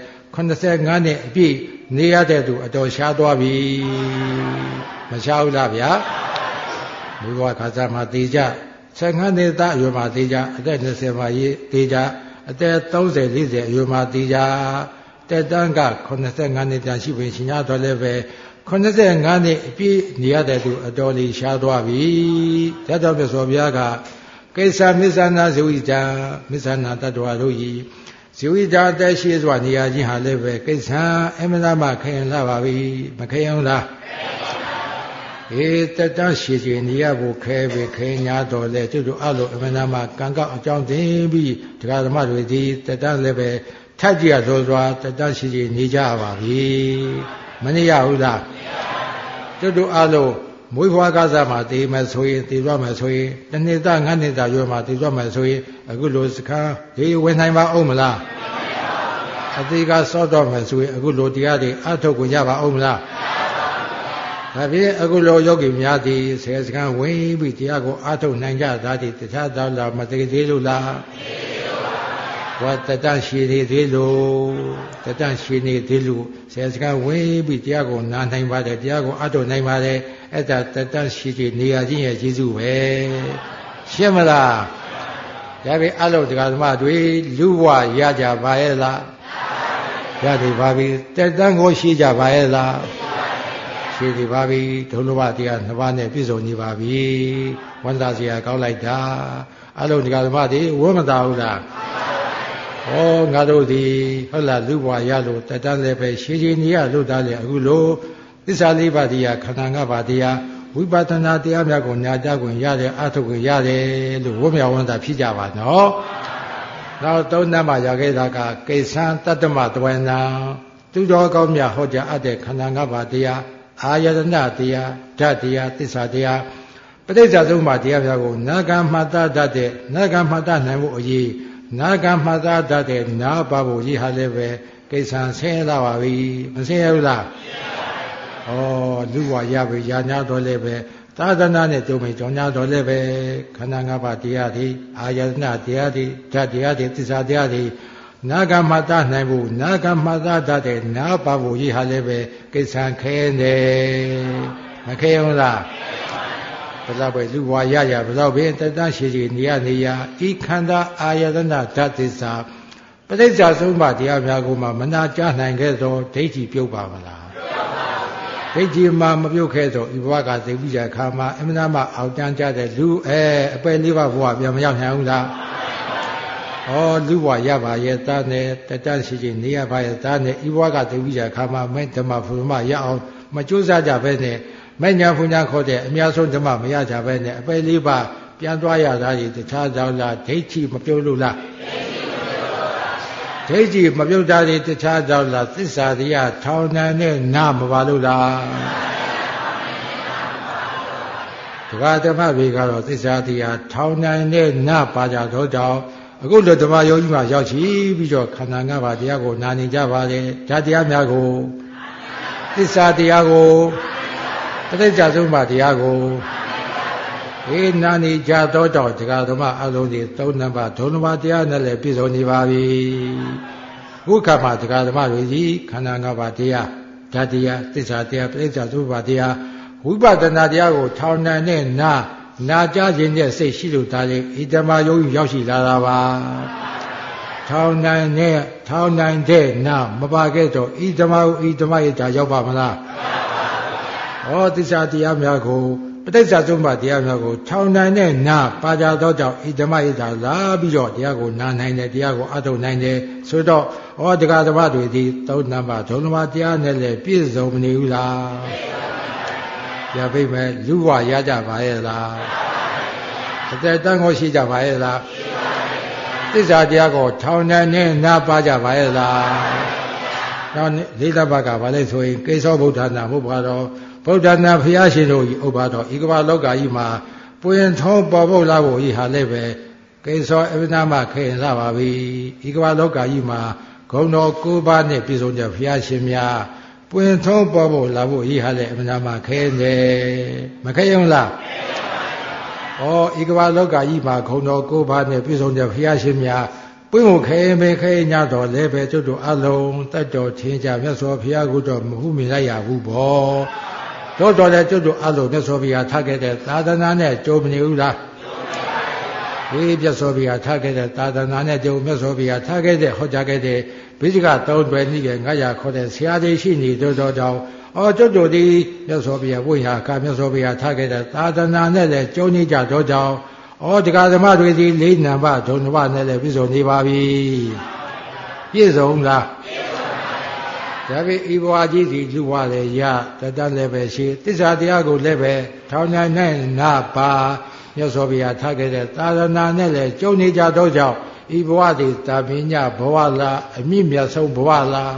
85နှစ်အပြည့်နေရတဲ့သူအတော်ရှားသွားပြီမရှားဘူးလားဗျာလူဘဝခါစားမှာတေကြ15နှစ်သားအရွယ်မှာတေကြအသက်20မှာရေးတေကြအသက်30 40အရွယ်မှာတေကြတတန်းက85နှစ်တန်ရှိပြီရှင်များတော်လဲပဲ85နှစ်အပြည့်နေရတဲ့သူအတော်လေးရှားသွားပြီ။ဒါကြောင့်မြတ်စွာဘုရားကကိစ္စမစ္ဆနာဇဝိတာမစ္ဆနာတ attva တို့ဤဇဝိတာအသက်ရှိစွာနေရာချင်းဟာလည်းပဲကိစ္စအမှန်တမ်းခင်လာပါပြီမခင်အောင်လား။အေးတတရှိရှိနေရဖို့ခဲပြီခင်ညာတော်လဲကျုပ်တို့အလိုအမှန်တမ်းကံကောက်အကြောင်းသိပြီးတရားဓမ္မတွေဒီတတလည်းပဲထပ်ကြည့်ရဆိုစွာတတရှိရှိနေကြပါပြီ။မနေရဘူးလားကျွတ်တို့အလုံးမွေးဖွားကားစားမှာတည်မယ်ဆိုရင်တည်သွားမယ်ဆိုရင်တစ်နှစ်သား5နှစ်သားရွယ်မှာတည်သွားမယ်ဆိုရင်အခုလိုစခန်းဒီဝင်နိုင်ပါအောင်မလားအသေးကစောတော့မယ်ဆိုရင်အခုလိုတရားတွေအထုတ်ကိုရပါအောင်မလားဒါဖြင့်အခုလိုယောဂီများသည်ဆယ်စခန်းဝင်ပြီးတရားကိုအထုတ်နိုင်ကြတာဒီတခြားသားလားမသိသေးလို့လားဝါတတရှိနေသေးလို့တတရှိနေသေးလို့ဆယ်စကားဝင်ပြီးတရားကိုနားနိုင်ပါတယ်တရားကိုအထုတ်နိုင်ပါတယ်အဲ့ဒါတတရှိနေနေရာချင်းရဲ့ကျေးဇူးပဲရှင်းမလားဒါပေအလုံးတရားဓမ္မတွေလူဘဝရကြပါရဲ့လားရတယ်ပါပြီတတကိုရှိကြပါရဲ့လားရှည်နေပါပြီဒုလဘတရားနှစ်ပါးနဲ့ပြည့်စုံနေပါပြီဝန္တာစရာကောင်းလိုက်တာအလုံးဒီကဓမ္မတွေဝတ်မသာဘူးလားဩငါတို့ဒီဟုတ်လားလူဘဝရလို့တတန်းလည်းပဲရှည်ရှည်နေရလို့သားလေအခုလို့သစ္စာလေးပါးတရားခန္ဓာ၅ပါးတရားဝိပဿနာတရားများကိုညာကြခွင့်ရတယ်အထုတ်ခွင့်ရတယ်လို့ဝတ်မြောက်ဝန္တာဖြစ်ကြပါနော်နောက်သုံးနမ်းမှာရခဲ့တာကကိစ္ဆံတတ္တမတဝေနံသူတော်ကောင်းများဟောကြားအပ်တဲ့ခန္ဓာ၅ပါးတရားအာယတနာတရားဓာတ်တရားသစ္စာတရားပဋိစ္စသုံးပါးတရားများကိုနာဂံမှတ်သားတတ်တဲ့နာဂံမှတ်သားနိုင်မှုအရေးနာဂံမှတ်သားတတ်တဲ့နာပါဖို့ရည်ဟာလည်းပဲကိစ္ဆံဆင်းရဲလာပါပြီမဆင်းရဲဘူးလားဩလူဘဝရပြီညာညာတော်လည်းပဲသာသနာနဲ့ကြုံမိကြောင်းညာတော်လည်းပဲခန္ဓာ၅ပါးတရားတွေအာယတနာတရားတွေဓာတ်တရားတွေသစ္စာတရားတွေနာဂမတနိုင်ဘူးနာဂမတတတ်တဲ့နာပါဖို့ကြီးဟာလည်းပဲကိစ္စံခဲနေမခဲအောင်လားဘယ်တော့ပဲလူဘဝရရဘယ်တော့ပဲတတရှိရှိနေရနေရဤခန္ဓာအာယတနာဓာတ်သစ္စာပဋိစ္စသုံးပါးတရားများကိုမှမနာကြားနိုင်ခဲ့သောဒိဋ္ဌိပြုတ်ပါမလားဒိဋ္ဌိမှမပြုတ်ခဲ့သောဤဘဝကသိပြီးတဲ့အခါမှာအမှန်မှအောက်တန်းကြတဲ့လူအပယ်လေးပါးဘဝပြန်မရောက်နိုင်ဘူးလားဩလူဘဝရပါရဲ့သားနဲ့တတရှိရှိနေရပါရဲ့သားနဲ့ဤဘဝကသိပြီးတဲ့အခါမှာမဲ့ဓမ္မဖုမရအောင်မကြိုးစားကြပဲနဲ့မဲ့ညာဖုညာခေါ်တဲ့အများဆုံးဓမ္မမရကြပဲနဲ့အပယ်လေးပါပြန်သွားရတာကြီးတခြားကြောင့်လားဒိဋ္ဌိမပြုတ်လို့လားဒိဋ္ဌိမပြုတ်တာတွေတခြားကြောင့်လားသစ္စာတရားထောင်နိုင်နဲ့နာမပါလို့လားဒကာဓမ္မတွေကတော့သစ္စာတရားထောင်နိုင်နဲ့နာပါကြတော့ကြောင့်အခုလိုဓမ္မယောဂီမှာရောက်ချီပြီးတော့ခန္ဓာ၅ပါးတရားကိုနာနေကြပါလေဓာတ်တရားများကိုသစ္စာတရားကိုပဋိစ္စသုံးပါးတရားကိုနာနေကြတော့ကြောင့်ဒကာဓမ္မအလုံးကြီး၃နံပါတ်ဒုနံပါတ်တရားနဲ့လည်းပြည့်စုံနေပါပြီဘုခမှာဒကာဓမ္မတွေကြီးခန္ဓာ၅ပါးတရားဓာတ်တရားသစ္စာတရားပဋိစ္စသုံးပါးတရားဝိပဿနာတရားကိုထောင်နိုင်တဲ့နာကြားခြင်းနဲ့စိတ်ရှိလို့ဒါလေဤဓမ္မယုံရောက်ရှိလာတာပါထောင်နိုင်တဲ့နာမပါခဲ့တော့ဤဓမ္မရဲ့ဒါရောက်ပါမလားဩသစ္စာတရားများကိုပဋိစ္စသုံးပါးတရားများကိုထောင်နိုင်တဲ့နာပါကြတော့ကြောင့်ဤဓမ္မရဲ့ဒါလာပြီးတော့တရားကိုနာနိုင်တယ်တရားကိုအထုတ်နိုင်တယ်ဆိုတော့ဩဒကာဓမ္မတွေဒီသုံးနံပါတ်ဒုနံပါတ်တရားနဲ့လည်းပြည့်စုံမနေဘူးလားပြပိမဲ့လူဘဝရကြပါရဲ့လားအသက်တန်းကိုရှိကြပါရဲ့လားသစ္စာတရားကိုထောင်နိုင်နဲ့နာပါကြပါရဲ့လားနောက်လေးတပတ်ကဘာလဲဆိုရင်ကိသောဗုဒ္ဓနာဟုတ်ပါတော့ဗုဒ္ဓနာဘုရားရှင်တို့ကြီးဥပ္ပါတော်ဤကမ္ဘာလောကကြီးမှာပွင့်ထုံးပေါ်ဖို့လာဖို့ဤဟာလည်းပဲကိသောအဝိနာမခေရင်လာပါပြီဤကမ္ဘာလောကကြီးမှာဂုဏ်တော်၉ပါးနဲ့ပြည့်စုံတဲ့ဘုရားရှင်များပွင့်ထုံးပေါ်ဖို့လာဖို့ဤဟာလည်းအဝိနာမခေနေမခေရင်လားဩဤကမ္ဘာလောကကြီးမှာဂုဏ်တော်၉ပါးနဲ့ပြည့်စုံတဲ့ဘုရားရှင်များပွင့်ဖို့ခေမေခေညတော်လည်းပဲကျွတ်တို့အလုံးတတ်တော်ထင်းကြမြတ်စွာဘုရားကိုတော့မဟုတ်မြင်လိုက်ရဘူးပေါ့တော့တော်လည်းကျွတ်တို့အလုံးမြတ်စွာဘုရားထားခဲ့တဲ့သာသနာနဲ့ကြုံမနေဘူးလားဒီမြတ်စွာဘုရားထားခဲ့တဲ့သာသနာနဲ့ကြုံမြတ်စွာဘုရားထားခဲ့တဲ့ဟောကြားခဲ့တဲ့ဘိဇိကသုံးတွယ်နည်းက900ခေါ်တဲ့ဆရာကြီးရှိနေတော့ကြောင့်ကျွတ်တို့ဒီမြတ်စွာဘုရားဝိဟာကမြတ်စွာဘုရားထားခဲ့တဲ့သာသနာနဲ့လည်းကြုံနေကြတော့ကြောင့်ဒကာဓမ္မတွေဒီ၄နံပါတ်ဒုနံပါတ်နဲ့လည်းပြည့်စုံနေပါပြီပြည့်စုံလားဒါပေဤဘဝကြီးစီလူဘဝလည်းရတတလည်းပဲရှိသစ္စာတရားကိုလည်းပဲထောင်နိုင်နိုင်နာပါမြတ်စွာဘုရားထားခဲ့တဲ့သာသနာနဲ့လည်းကြုံနေကြတော့ကြောင့်ဤဘဝသည်တာပညာဘဝလားအမြင့်မြတ်ဆုံးဘဝလား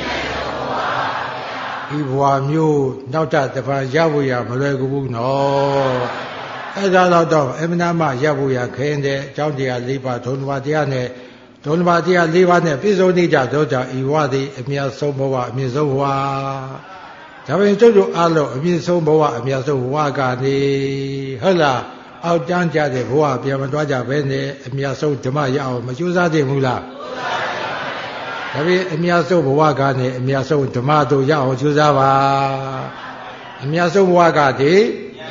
ဤဘဝမျိုးနောက်တပံရဖို့ရမလွယ်ဘူးနော်အဲ့ဒါတော့အမှန်တမ်းရဖို့ရခဲတဲ့အကြောင်းတရား၄ပါးဒုနံပါတ်တရားနဲ့ဒုနံပါတ်တရား၄ပါးနဲ့ပြည့်စုံနေကြတော့ကြောင့်ဤဘဝသည်အမြတ်ဆုံးဘဝအမြင့်ဆုံးဘဝဒါပေမဲ့ကျုပ်တို့အားလုံးအမြင့်ဆုံးဘဝအမြတ်ဆုံးဘဝကနေဟုတ်လားအောက်တန်းကြတဲ့ဘဝပြန်မသွားကြဘဲနဲ့အမြတ်ဆုံးဓမ္မရအောင်မကြိုးစားသင့်ဘူးလားဒါပေမဲ့အမြတ်ဆုံးဘဝကနေအမြတ်ဆုံးဓမ္မတို့ရအောင်ကြိုးစားပါအမြတ်ဆုံးဘဝကတည်း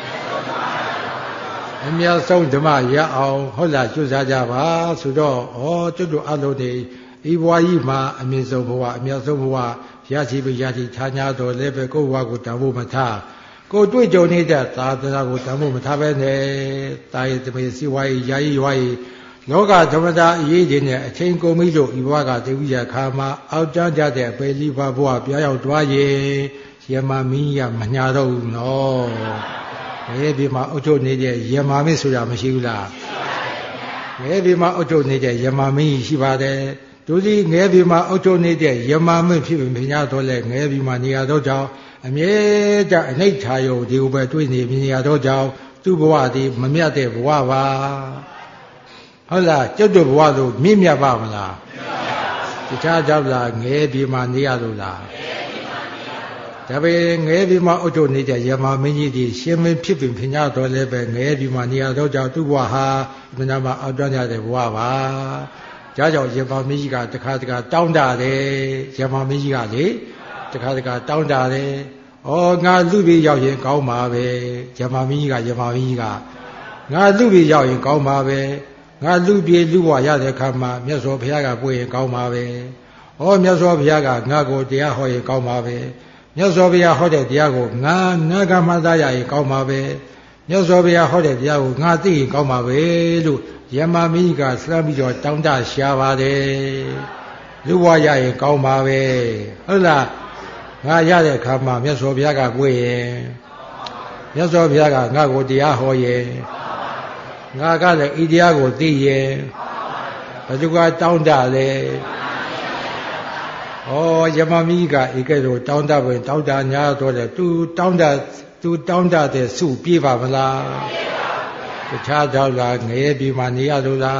အမြတ်ဆုံးဓမ္မရအောင်ဟုတ်လားကြိုးစားကြပါဆိုတော့ကျွတ်တို့အလုံးတွေဤဘဝကြီးမှာအမြင့်ဆုံးဘဝအမြတ်ဆုံးဘဝရရှိပြီးရရှိချမ်းသာတော်လည်းပဲကိုယ်ဘဝကိုတန်ဖို့မထားကိုယ်တွေ့ကြုံနေတဲ့သာသနာကိုတန်ဖို့မထားပဲနဲ့တာရည်တမေစီဝါရေးယာယီရွာရေးလောကဓမ္မတာအရေးကြီးနဲ့အချိန်ကုန်ပြီလို့ဤဘဝကတည်ပြီးရခါမှာအောက်တန်းကြတဲ့အပေလေးပါဘဝပြားရောက်သွားရင်ယမမင်းကြီးကမညာတော့ဘူးနော်ငယ်ဒီမှာအုတ်ချုပ်နေတဲ့ယမမင်းဆိုတာမရှိဘူးလားငယ်ဒီမှာအုတ်ချုပ်နေတဲ့ယမမင်းကြီးရှိပါတယ်သူဒီငယ်ဒီမှာအုတ်ချုပ်နေတဲ့ယမမင်းဖြစ်ပြီးမြညာတော့လဲငယ်ဒီမှာနေရာတော့ကြောင့်အမြဲတမ်းအနိဋ္ဌာယုံဒီကိုပဲတွေ့နေမြင်ရတော့ကြောင့်သူ့ဘဝဒီမမြတ်တဲ့ဘဝပါဟုတ်လားကျွတ်တို့ဘဝဆိုမြင့်မြတ်ပါမလားတခြားကြောင့်လားငယ်ဒီမှာနေရလို့လားဒါပေငယ်ဒီမှာအုတ်ချုပ်နေတဲ့ယမမင်းကြီးဒီရှင်မင်းဖြစ်ပြီးမြညာတော့လဲပဲငယ်ဒီမှာနေရတော့ကြောင့်သူ့ဘဝဟာမနာမအောက်တွန်းကြတဲ့ဘဝပါဒါကြောင့်ယမမင်းကြီးကတခါတခါတောင်းတတယ်ယမမင်းကြီးကလေတခါတခါတောင်းတတယ်ဩငါလူပြီးရောက်ရင်ကောင်းပါပဲယမမင်းကြီးကငါလူပြီးရောက်ရင်ကောင်းပါပဲငါလူပြေလူဘဝရတဲ့အခါမှာမြတ်စွာဘုရားကပွင့်ရင်ကောင်းပါပဲဩမြတ်စွာဘုရားကငါကိုတရားဟောရင်ကောင်းပါပဲမြတ်စွာဘုရားဟောတဲ့တရားကိုငါကမှသားရရင်ကောင်းပါပဲမြတ်စွာဘုရားဟောတဲ့တရားကိုငါသိရင်ကောင်းပါပဲလို့ယမမင်းကြီးကစမ်းပြီးတော့တောင်းတရှားပါတယ်လူဘဝရရင်ကောင်းပါပဲဟုတ်လားငါရတဲ့အခါမှာမြတ်စွာဘုရားကပွင့်ရင်မြတ်စွာဘုရားကငါကိုတရားဟောရင်ငါကလည်းဤတရားကိုသိရင်ဘယ်သူကတောင်းတလဲဩယမမီးကဧကဲ့သို့တောင်းတပင်တောင်းတညာတော့တယ်သူတောင်းတတဲ့စုပြေးပါမလားတခြားတော့လားငရဲပြည်မှာနေရလို့လား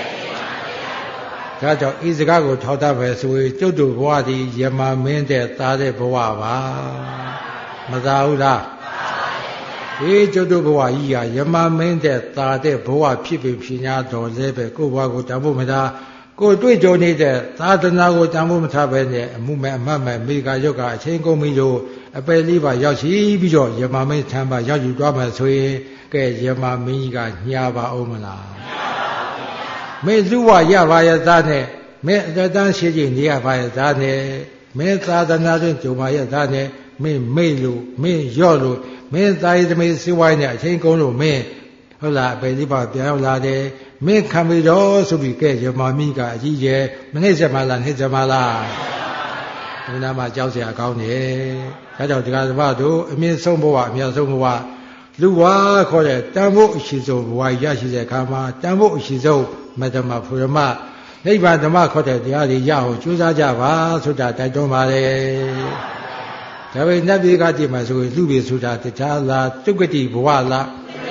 ဒါကြောင့်ဤစကားကိုထောက်တတ်ပဲဆိုရင်ကျုပ်တို့ဘဝဒီယမမင်းတဲ့သားတဲ့ဘဝပါမသာဘူးလားဒီကျုပ်တို့ဘဝကြီးကယမမင်းတဲ့သားတဲ့ဘဝဖြစ်ပြီးဖြစ်냐တော်လဲပဲကိုယ့်ဘဝကိုတန်ဖို့မထားကိုယ်တွေ့ကြုံနေတဲ့သာသနာကိုတန်ဖို့မထားပဲနဲ့အမှုမဲ့အမှတ်မဲ့မိဂါရုပ်ကအချင်းကုန်ပြီလို့အပယ်လေးပါရောက်ရှိပြီးတော့ယမမင်းထံပါရောက်ယူသွားမှဆိုရင်ကဲယမမင်းကြီးကညာပါအောင်မလားမင်းလူဝရပါရဲ့သားနဲ့မင်းအတန်းရှိကြနေရပါရဲ့သားနဲ့မင်းသာသနာတွင်ကြုံပါရဲ့သားနဲ့မင်းမိတ်လို့မင်းရော့လို့မင်းသားရည်သမီးစီးပွားရေးနဲ့အချင်းကုန်လို့မင်းဟုတ်လားအပယ်လေးပါပြန်ရောက်လာတယ်မင်းခံပြီးတော့ဆိုပြီးကဲယမမီကအကြီးကျယ်မနှိမ့်ဆက်မလားနှိမ့်ဆက်မလားဒီနာမှာကြောက်เสียအကောင်းတယ်ဒါကြောင့်ဒီကသဘာတို့အမြင့်ဆုံးဘဝအမြတ်ဆုံးဘဝလူဝါခေါ်တဲ့တန်ဖို့အရှိဆုံးဘဝရရှိတဲ့အခါမှာတန်ဖို့အရှိဆုံးမတ္တမဖူရမနိဗ္ဗာန်ဓမ္မခေါ်တဲ့တရားတွေရအောင်ကြိုးစားကြပါဆိုတာတိုက်တွန်းပါလေဒါပေမဲ့နတ်ပြည်ကကြည့်မှဆိုရင်လူတွေဆိုတာတရားလားဒုက္ခတိဘဝလား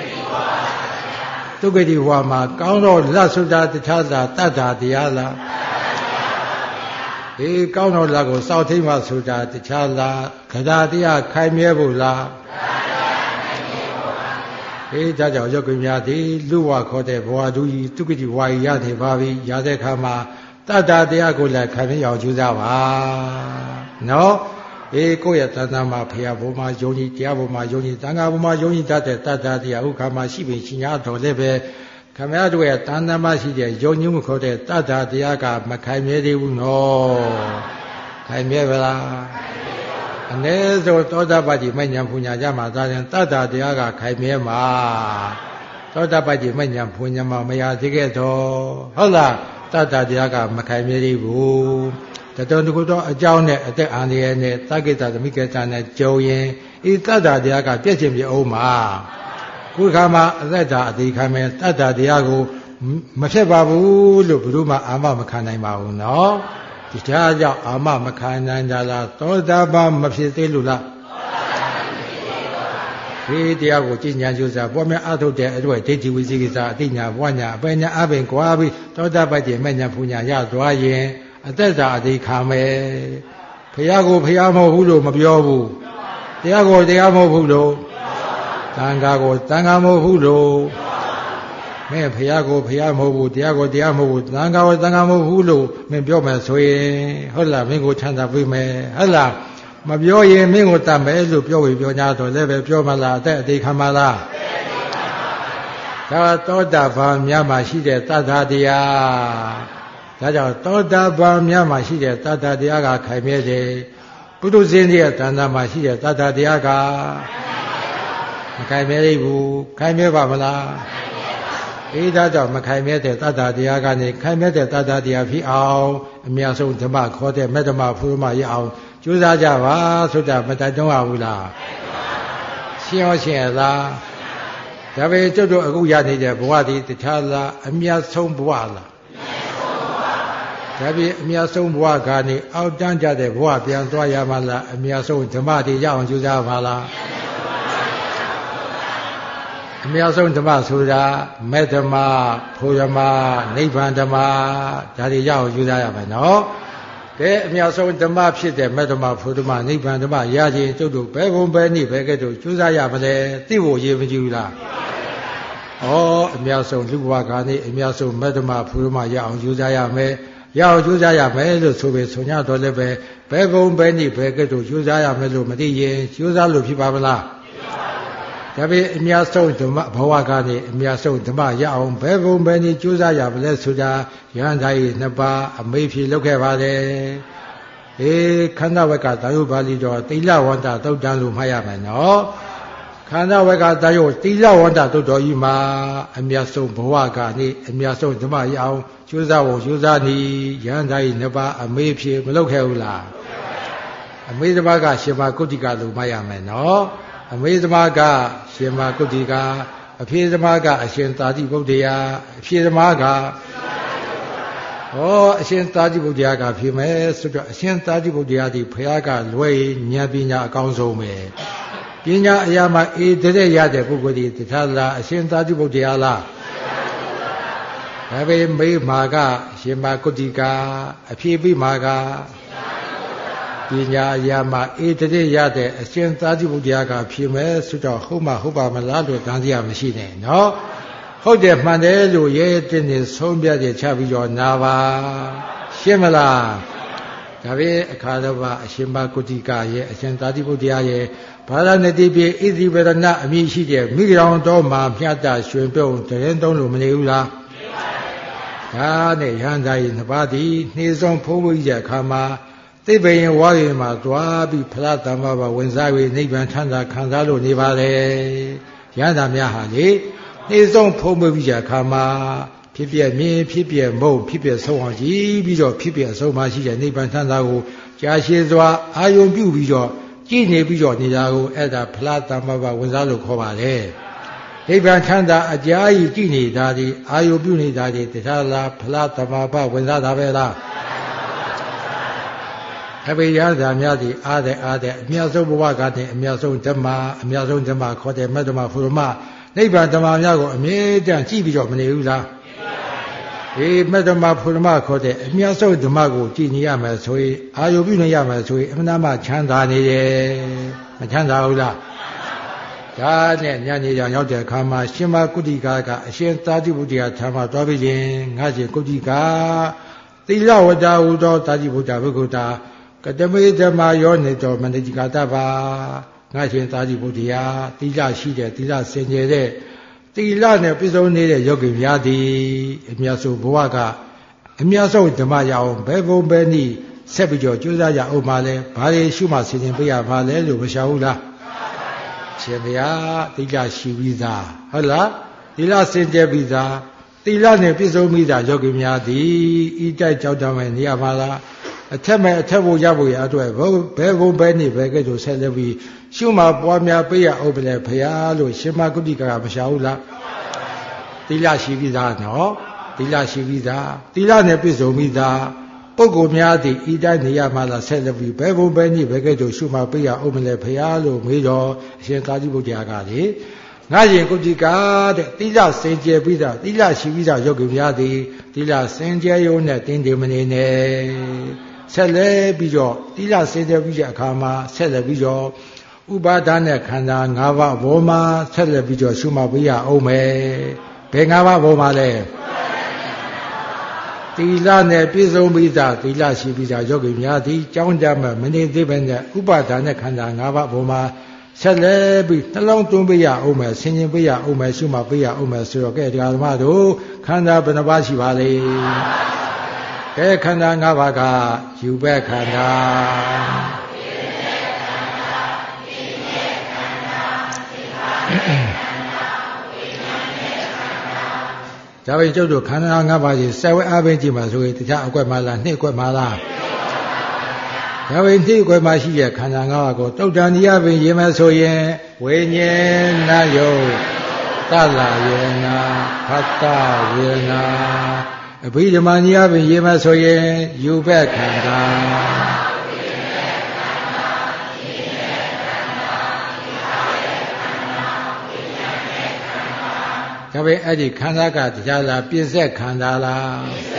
ဒုက္ခတိဘဝမှာကောင်းတော့လက်ဆိုတာတရားလားတတ္တာတရားလားဒီကောင်းတော့လက်ကိုစောင့်ထိမှဆိုတာတရားလားခဒါတရားခိုင်မြဲဖို့လားဒါကြောင့်ယောဂီများသည်လူဝခေါ်တဲ့ဘဝတူကြီးဒုက္ခတိဘဝကြီးရနေပါပြီရတဲ့အခါမှာတတ္တာတရားကိုလည်းခံရအောင်ကြိုးစားပါနော်ကိုယ့်ရဲ့တဏ္ဍာမှာဖရာဘုံမှာယုံကြည်တရားဘုံမှာယုံကြည်တန်ခါဘုံမှာယုံကြည်တတ်တဲ့တတ္တတရားဥက္ခမှာရှိပြီရှင်ညာတော်လည်းပဲခမရတို့ရဲ့တဏ္ဍာမှာရှိတဲ့ယုံကြည်မှုခေါ်တဲ့တတ္တတရားကမခိုင်မြဲသေးဘူးနော်ခိုင်မြဲပါလားအနည်းဆုံးသောတာပတိမဉ္ဇဉ်ပူညာကြမှာသာရင်တတ္တတရားကခိုင်မြဲမှာသောတာပတိမဉ္ဇဉ်ပူညာမှာမရသေးခဲ့တော့ဟုတ်လားတတ္တတရားကမခိုင်မြဲသေးဘူးတတော်တကူတော့အကြောင်းနဲ့အသက်အန္တရာယ်နဲ့သက္ကိတသမီးကိစ္စနဲ့ကြုံရင်ဤတတ္တတရားကပြည့်စုံပြအောင်မှာခုခါမှာအသက်တာအတိခံမဲ့တတ္တတရားကိုမဖြစ်ပါဘူးလို့ဘယ်သူမှအာမမခံနိုင်ပါဘူးနော်ဒီတရားကြောင့်အာမမခံနိုင်ကြလားသောတာပန်မဖြစ်သေးလို့လားဒီတရားကိုကြည်ညာကြိုးစားပွားများအထုတ်တဲ့အတွက်ဒိဋ္ဌိဝိသိကိစ္စအတိညာဘဝညာအပညာအပင်ကွာပြီးသောတာပတ္တိမဉ္ဇဉ်ပူညာရသွားရင်အသက်တာအတိခံမယ်ဘုရားကိုဘုရားမဟုတ်ဘူးလို့မပြောဘူးတရားကိုတရားမဟုတ်ဘူးလို့သံဃာကိုသံဃာမဟုတ်ဘူးလို့မင်းဘုရားကိုဘုရားမဟုတ်ဘူးတရားကိုတရားမဟုတ်ဘူးသံဃာကိုသံဃာမဟုတ်ဘူးလို့မင်းပြောမယ်ဆိုရင်ဟုတ်လားမင်းကိုချမ်းသာပေးမယ်ဟုတ်လားမပြောရင်မင်းကိုတတ်မယ်လို့ပြောပြီးပြော냐တော့လည်းပဲပြောမလားအသက်အတိခံမလားဒါသောတာပန်များမှာရှိတဲ့တတ္ထတရားဒါကြောင့်သောတာပန်များမှာရှိတဲ့တတ္ထတရားကခိုင်မြဲတယ်ပုထုဇဉ်ရဲ့တဏ္ဍာမှာရှိတဲ့တတ္တတရားကမခိုင်မြဲသေးဘူးခိုင်မြဲပါမလားအေးဒါကြောင့်မခိုင်မြဲတဲ့တတ္တတရားကနေခိုင်မြဲတဲ့တတ္တတရားဖြစ်အောင်အမြတ်ဆုံးဓမ္မခေါ်တဲ့မေတ္တမဖုရမရအောင်ကြိုးစားကြပါဆိုတာမတိုက်တွန်းရဘူးလားရှင်းရောရှင်းရလားဒါပေမဲ့ကျုပ်တို့အခုရနေတဲ့ဘဝဒီတခြားလားအမြတ်ဆုံးဘဝလားဒါပေအမြတ်ဆုံးဘဝကနေအောက်တန်းကြတဲ့ဘဝပြန်သွားရမှာလားအမြတ်ဆုံးဓမ္မတွေရအောင်ကြိုးစားပါလားအမြတ်ဆုံးဓမ္မဆိုတာမေတ္တမဖုရမနိဗ္ဗာန်ဓမ္မဒါတွေရအောင်ကြိုးစားရမယ်နော်ကဲအမြတ်ဆုံးဓမ္မဖြစ်တဲ့မေတ္တမဖုရမနိဗ္ဗာန်ဓမ္မရခြင်းကျုပ်တို့ဘယ်ဘုံဘယ်နည်းဘယ်ကဲ့သို့ကြိုးစားရမလဲသိဖို့ရည်မကြည့်ဘူးလားဩအမြတ်ဆုံးလူဘဝကနေအမြတ်ဆုံးမေတ္တမဖုရမရအောင်ကြိုးစားရမယ်ရအောင်ကြိုးစားရမယ်လို့ဆိုပေဆိုညတော့လည်းပဲဘယ်ဘုံဘယ်နည်းဘယ်ကဲ့သို့ကြိုးစားရမယ်လို့မသိရင်ကြိုးစားလို့ဖြစ်ပါမလားဒါပေအမြတ်ဆုံးဓမ္မဘဝကနေအမြတ်ဆုံးဓမ္မရအောင်ဘယ်ဘုံဘယ်နည်းကြိုးစားရမလဲဆိုတာယဟန်သားကြီးနှစ်ပါးအမေးဖြေလုပ်ခဲ့ပါတယ်ခန္ဓာဝက်ကတာယုပါဠိတော်သီလဝန္တသုတ်တံလို့မှတ်ရမယ်နော်ခန္ဓာဝက်ကတာယုသီလဝန္တသုတ်တော်ကြီးမှာအမြတ်ဆုံးဘဝကနေအမြတ်ဆုံးဓမ္မရအောင်ကြိုးစားဖို့ကြိုးစားနေယဟန်သားကြီးနှစ်ပါးအမေးဖြေမလုပ်ခဲ့ဘူးလားအမေးတစ်ပါးကရှင်မကုဋ္ဌိကလို့မှတ်ရမယ်နော်အမေသမားကရှင်မကုဋ္ဌိကအဖေသမားကအရှင်သာတိဗုဒ္ဓရာအဖေသမားကအရှင်သာတိဗုဒ္ဓရာကဖြစ်မယ်ဆိုတော့အရှင်သာတိဗုဒ္ဓရာဒီဖခင်ကလွယ်ဉာဏ်ပညာအကောင်းဆုံးပဲပညာအရာမှာအေးတဲ့ရတဲ့ပုဂ္ဂိုလ်ဒီတခြားလားအရှင်သာတိဗုဒ္ဓရာလားဒါပေမဲ့မိမာကရှင်မကုဋ္ဌိကအဖေပိမာကပညာအရာမှာအေးတဲ့ရတဲ့အရှင်သာတိဗုဒ္ဓရာကဖြစ်မယ်ဆိုတော့ဟုတ်မှဟုတ်ပါမလားလို့တန်တရားမရှိနဲ့နော်ဟုတ်တယ်မှန်တယ်လို့ရဲတင်းနေဆုံးပြတဲ့ချပြီးတော့နာပါရှင်းမလားဒါပေအခါတော့အရှင်မကုဋ္ဌိကရဲ့အရှင်သာတိဗုဒ္ဓရာရဲ့ဘာရဏတိပြေဣတိဝရဏအမည်ရှိတဲ့မိဂရောင်တော်မှာမြတ်တာရွှင်ပြုံးတရင်သုံးလို့မနေဘူးလားဒါနဲ့ရဟန္တာကြီးနှစ်ပါးသည်နှေဆုံးဖုံးပြီးတဲ့အခါမှာသိပ္ပယဝါရီမှာသွားပြီးဖလားတမ္ပဝင်စားပြီးနိဗ္ဗာန်ထမ်းသာခံစားလို့နေပါလေရဟန္တာများဟာလေနှေဆုံးဖုံးပြီးတဲ့အခါမှာဖြစ်ပြမြင်ဖြစ်ပြမုံဖြစ်ပြဆုံးအောင်ကြည့်ပြီးတော့ဖြစ်ပြအဆုံးမှရှိတဲ့နိဗ္ဗာန်ထမ်းသာကိုကြာရှည်စွာအာယုံပြုပြီးတော့ကြည်နေပြီးတော့နေတာကိုအဲ့ဒါဖလားတမ္ပဝင်စားလို့ခေါ်ပါလေနိဗ္ဗာန်ချမ်းသာအကြာကြီးကြည်နေတာဒီအာယုပြုနေတာဒီတခြားလားဖလားတမ္ပဝင်စားတာပဲလားအဘိယသာများသည်အားတဲ့အမြတ်ဆုံးဘဝကနေအမြတ်ဆုံးဓမ္မခေါ်တဲ့မတ္တမဖုရမနိဗ္ဗာန်ဓမ္မများကိုအမြဲတမ်းကြည့်ပြီးတော့မနေဘူးလားမတ္တမဖုရမခေါ်တဲ့အမြတ်ဆုံးဓမ္မကိုကြည်နေရမယ်ဆိုရင်အာယုပြုနေရမယ်ဆိုရင်အမှန်မှချမ်းသာနေတယ်မချမ်းသာဘူးလားဒါနဲ့ညနေရောက်တဲ့အခါမှာရှင်မကုဋ္ဌိကအရှင်သာတိဗုဒ္ဓရာထာမသွားပြီးရင်ငါရှင်ကုဋ္ဌိကသီလဝတ္တဟူသောသာတိဗုဒ္ဓဘုဂုတာကတမေဓမ္မာယောနေတော်မန္တိကတပါငါရှင်သာတိဗုဒ္ဓရာသီလရှိတဲ့သီလစင်ကြယ်တဲ့သီလနဲ့ပြည့်စုံနေတဲ့ယောဂီများသည်အမြတ်ဆုံးဘဝကအမြတ်ဆုံးဓမ္မရအောင်ဘယ်ဘုံဘယ်နည်းဆက်ပြီးတော့ကြိုးစားရအောင်ပါလဲဘာတွေရှုမှဆင်ခြင်ပေးရပါလဲလို့မရှာဘူးလားရှင်ဗျာသီလရှိပြီးသားဟုတ်လားသီလစင်ကြယ်ပြီးသားသီလနဲ့ပြည့်စုံပြီးသားယောဂီများသည်ဤတိုက်ကြောက်တမဲ့နေရပါလားအထက်မဲ့အထက်ဖို့ရဖို့ရအတွက်ဘယ်ဘုံဘယ်နည်းဘယ်ကဲ့သို့ဆက်လက်ပြီးရှုမှပွားများပေးရအောင်ပဲဖရာလို့ရှင်မကုဋ္ဌိကမရှာဘူးလားသီလရှိပြီးသားနော်သီလရှိပြီးသားသီလနဲ့ပြည့်စုံပြီးသားပုဂ္ဂိုလ်များသည်ဤတိုင်းနေရမှလားဆက်လက်ပြီးဘယ်ဘုံဘယ်နည်းဘယ်ကဲ့သို့ရှုမှပေးရအောင်ပဲဖရာလို့မေးတော့အရှင်သာတိဗုဒ္ဓရာကလေငါရင်ကုဋ္ဌိကတဲ့သီလစင်ကြယ်ပြီးသားသီလရှိပြီးသားယောဂီများသည်သီလစင်ကြယ်ရုံနဲ့တင်းတင်းမနေနဲ့ဆက်လက်ပြီးတော့သီလစင်ကြယ်ပြီးတဲ့အခါမှာဆက်လက်ပြီးတော့ဥပါဒနဲ့ခန္ဓာ၅ပါးဘောမှာဆက်လက်ပြီးတော့ရှုမှတ်ပေးရအောင်မယ်ဘယ်၅ပါးဘောမှာလဲသီလနဲ့ပြည့်စုံပြီးသားသီလရှိပြီးသားယောဂီများသည်ကြောင်းကြမဲ့မနေသေးပဲနဲ့ဥပါဒနဲ့ခန္ဓာ၅ပါးဘောမှာဆက်လက်ပြီးနှလုံးသွင်းပေးရအောင်မယ်ဆင်ခြင်ပေးရအောင်မယ်ရှုမှတ်ပေးရအောင်မယ်ဆိုတော့ကဲတရားဓမ္မတို့ခန္ဓာဘယ်နှပါးရှိပါလဲကဲခန္ဓာ၅ပါးကယူဘက်ခန္ဓာဒါပေမဲ့ကျုပ်တို့ခန္ဓာ၅ပါးကြီးစိုက်ဝဲအားပင်ကြည့်မှာဆိုရင်တရားအကွက်မှလားနှိမ့်ကွက်မှလားဒါပေမဲ့နှိမ့်ကွက်မှရှိတဲ့ခန္ဓာ၅ပါးကိုတုတ်တန်နိယပင်ရေးမယ်ဆိုရင်ဝိညာဉ်နာယုတ်သလယေနာဖတ်တဝေနာအဘိဓမ္မာနိယပင်ရေးမယ်ဆိုရင်ယူဘက်ခန္ဓာဒါပေမဲ့အဲ့ဒီခန္ဓာကတရားလားပြည့်စက်ခန္ဓာလား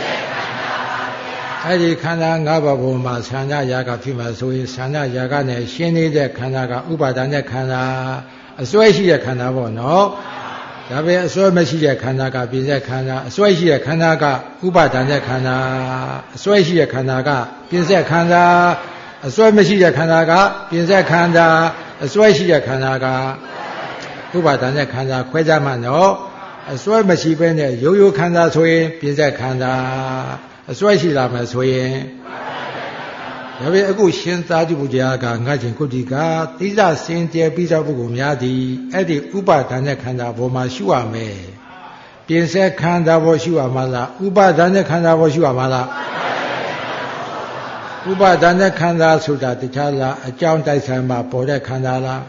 အဲ့ဒီခန္ဓာ၅ပါးပေါ်မှာဆန္ဒရာဂဖြစ်မှာဆိုရင်ဆန္ဒရာဂနဲ့ရှင်းနေတဲ့ခန္ဓာကဥပါဒณะခန္ဓာအစွဲရှိတဲ့ခန္ဓာပေါ့နော်ဒါပေမဲ့အစွဲမရှိတဲ့ခန္ဓာကပြည့်စက်ခန္ဓာအစွဲရှိတဲ့ခန္ဓာကဥပါဒณะခန္ဓာအစွဲရှိတဲ့ခန္ဓာကပြည့်စက်ခန္ဓာအစွဲမရှိတဲ့ခန္ဓာကပြည့်စက်ခန္ဓာအစွဲရှိတဲ့ခန္ဓာကဥပါဒณะခန္ဓာခွဲခြားမှနော်အစွဲမရှိဘဲနဲ့ရိုးရိုးခန္ဓာဆိုရင်ပြည့်စက်ခန္ဓာအစွဲရှိလာမယ်ဆိုရင်ဒါပေမဲ့အခုရှင်သာတိပုတ္တရာကငါချင်းကုတ္တိကသီလစင်ကြယ်ပြီးသောပုဂ္ဂိုလ်များသည်အဲ့ဒီဥပါဒณะခန္ဓာပေါ်မှာရှုရမယ်ပြည့်စက်ခန္ဓာပေါ်ရှုရမှာလားဥပါဒณะခန္ဓာပေါ်ရှုရမှာလားဥပါဒณะခန္ဓာဆိုတာတခြားလားအကြောင်းတိုက်ဆိုင်မှာပေါ်တဲ့ခန္ဓာလား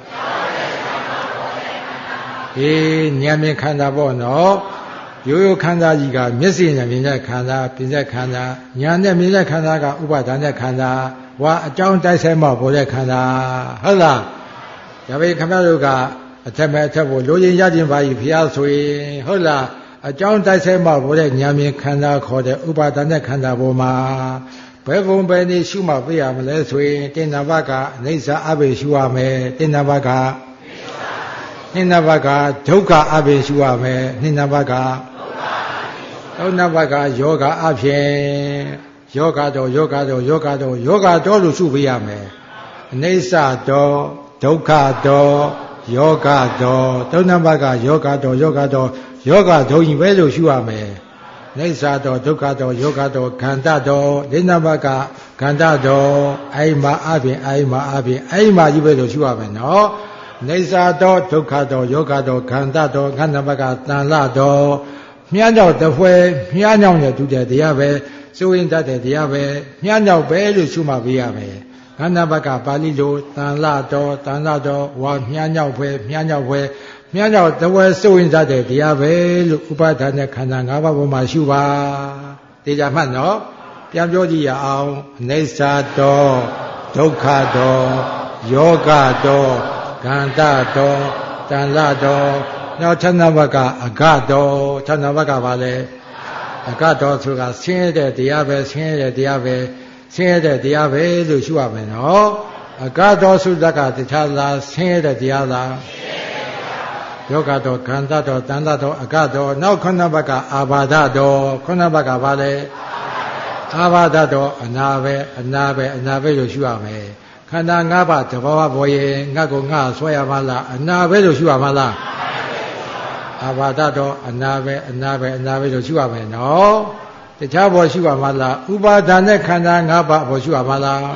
ဉာဏ်မြင်ခန္ဓာပေါ့နော်ရိုးရိုးခန္ဓာကြီးကမျက်စိနဲ့မြင်တဲ့ခန္ဓာပြည့်စက်ခန္ဓာဉာဏ်နဲ့မြင်တဲ့ခန္ဓာကဥပါဒณะခန္ဓာဝါအကြောင်းတိုက်ဆိုင်မှာပေါ်တဲ့ခန္ဓာဟုတ်လားဒါပေမဲ့ခင်ဗျားတို့ကအထက်မဲ့အထက်ကိုလိုချင်ရခြင်းပါကြီးဖျားဆိုရင်ဟုတ်လားအကြောင်းတိုက်ဆိုင်မှာပေါ်တဲ့ဉာဏ်မြင်ခန္ဓာခေါ်တဲ့ဥပါဒณะခန္ဓာပေါ်မှာဘယ်ပုံပဲနေရှုမှပြရမလဲဆိုရင်တင်နာဘကအနိစ္စအဘိရှုရမယ်တင်နာဘကနိနဘကဒုက္ခအဘိရှုရမယ်နိနဘကသောနဘကယောဂအဖြစ်ယောဂတော့လို့ရှုပေးရမယ်အနိစ္စတော့ဒုက္ခတော့ယောဂတော့သောနဘကယောဂတော့ယောဂဒုံကြီးပဲလို့ရှုရမယ်နိစ္စတော့ဒုက္ခတော့ယောဂတော့ခန္ဓာတော့နိနဘကခန္ဓာတော့အိမ်မှာအဖြစ်အိမ်မှာကြီးပဲလို့ရှုရမယ်နော်နေသာတော့ဒုက္ခတော့ယောဂတော့ခန္ဓာတော့ခန္ဓာဘကတန်လတော့မြတ်တော့တဖွဲမြတ်ညောင်းတဲ့တူတဲ့တရားပဲစိုးရင်တတ်တဲ့တရားပဲမြတ်ညောင်းပဲလို့ရှုမှပေးရမယ်ခန္ဓာဘကပါဠိလိုတန်လတော့ဝါမြတ်ညောင်းဖွဲမြတ်ညောင်းတဖွဲစိုးရင်တတ်တဲ့တရားပဲလို့ဥပါဒณะခန္ဓာ၅ပါးပေါ်မှာရှုပါတေချာမှတ်နော်ပြန်ပြောကြည့်ရအောင်နေသာတော့ဒုက္ခတော့ယောဂတော့ခန္ဓာတော်တန်လတော်နောက်ဌာနဘကအဂတော်ဌာနဘကပါလေအဂတော်ဆိုတာဆင်းရဲတဲ့တရားပဲဆင်းရဲတဲ့တရားပဲလို့ရှုရမယ်နော်အဂတော်ဆိုတာကတခြားလားဆင်းရဲတဲ့တရားလားယောဂတော်ခန္ဓာတော်တန်လတော်အဂတော်နောက်ဌာနဘကအာဘာဒတော်ဌာနဘကပါလေအာဘာဒတော်အနာပဲလို့ရှုရမယ်ခန္ဓာ၅ပါးသဘောပေါ်ရင်ငါ့ကိုငါဆွဲရပါလားအနာပဲလို့ရှုရပါလားအာဘာဒတော့အနာပဲလို့ရှုရမယ်နော်တခြားပေါ်ရှုရပါလားဥပါဒณะခန္ဓာ၅ပါးပေါ်ရှုရပါလား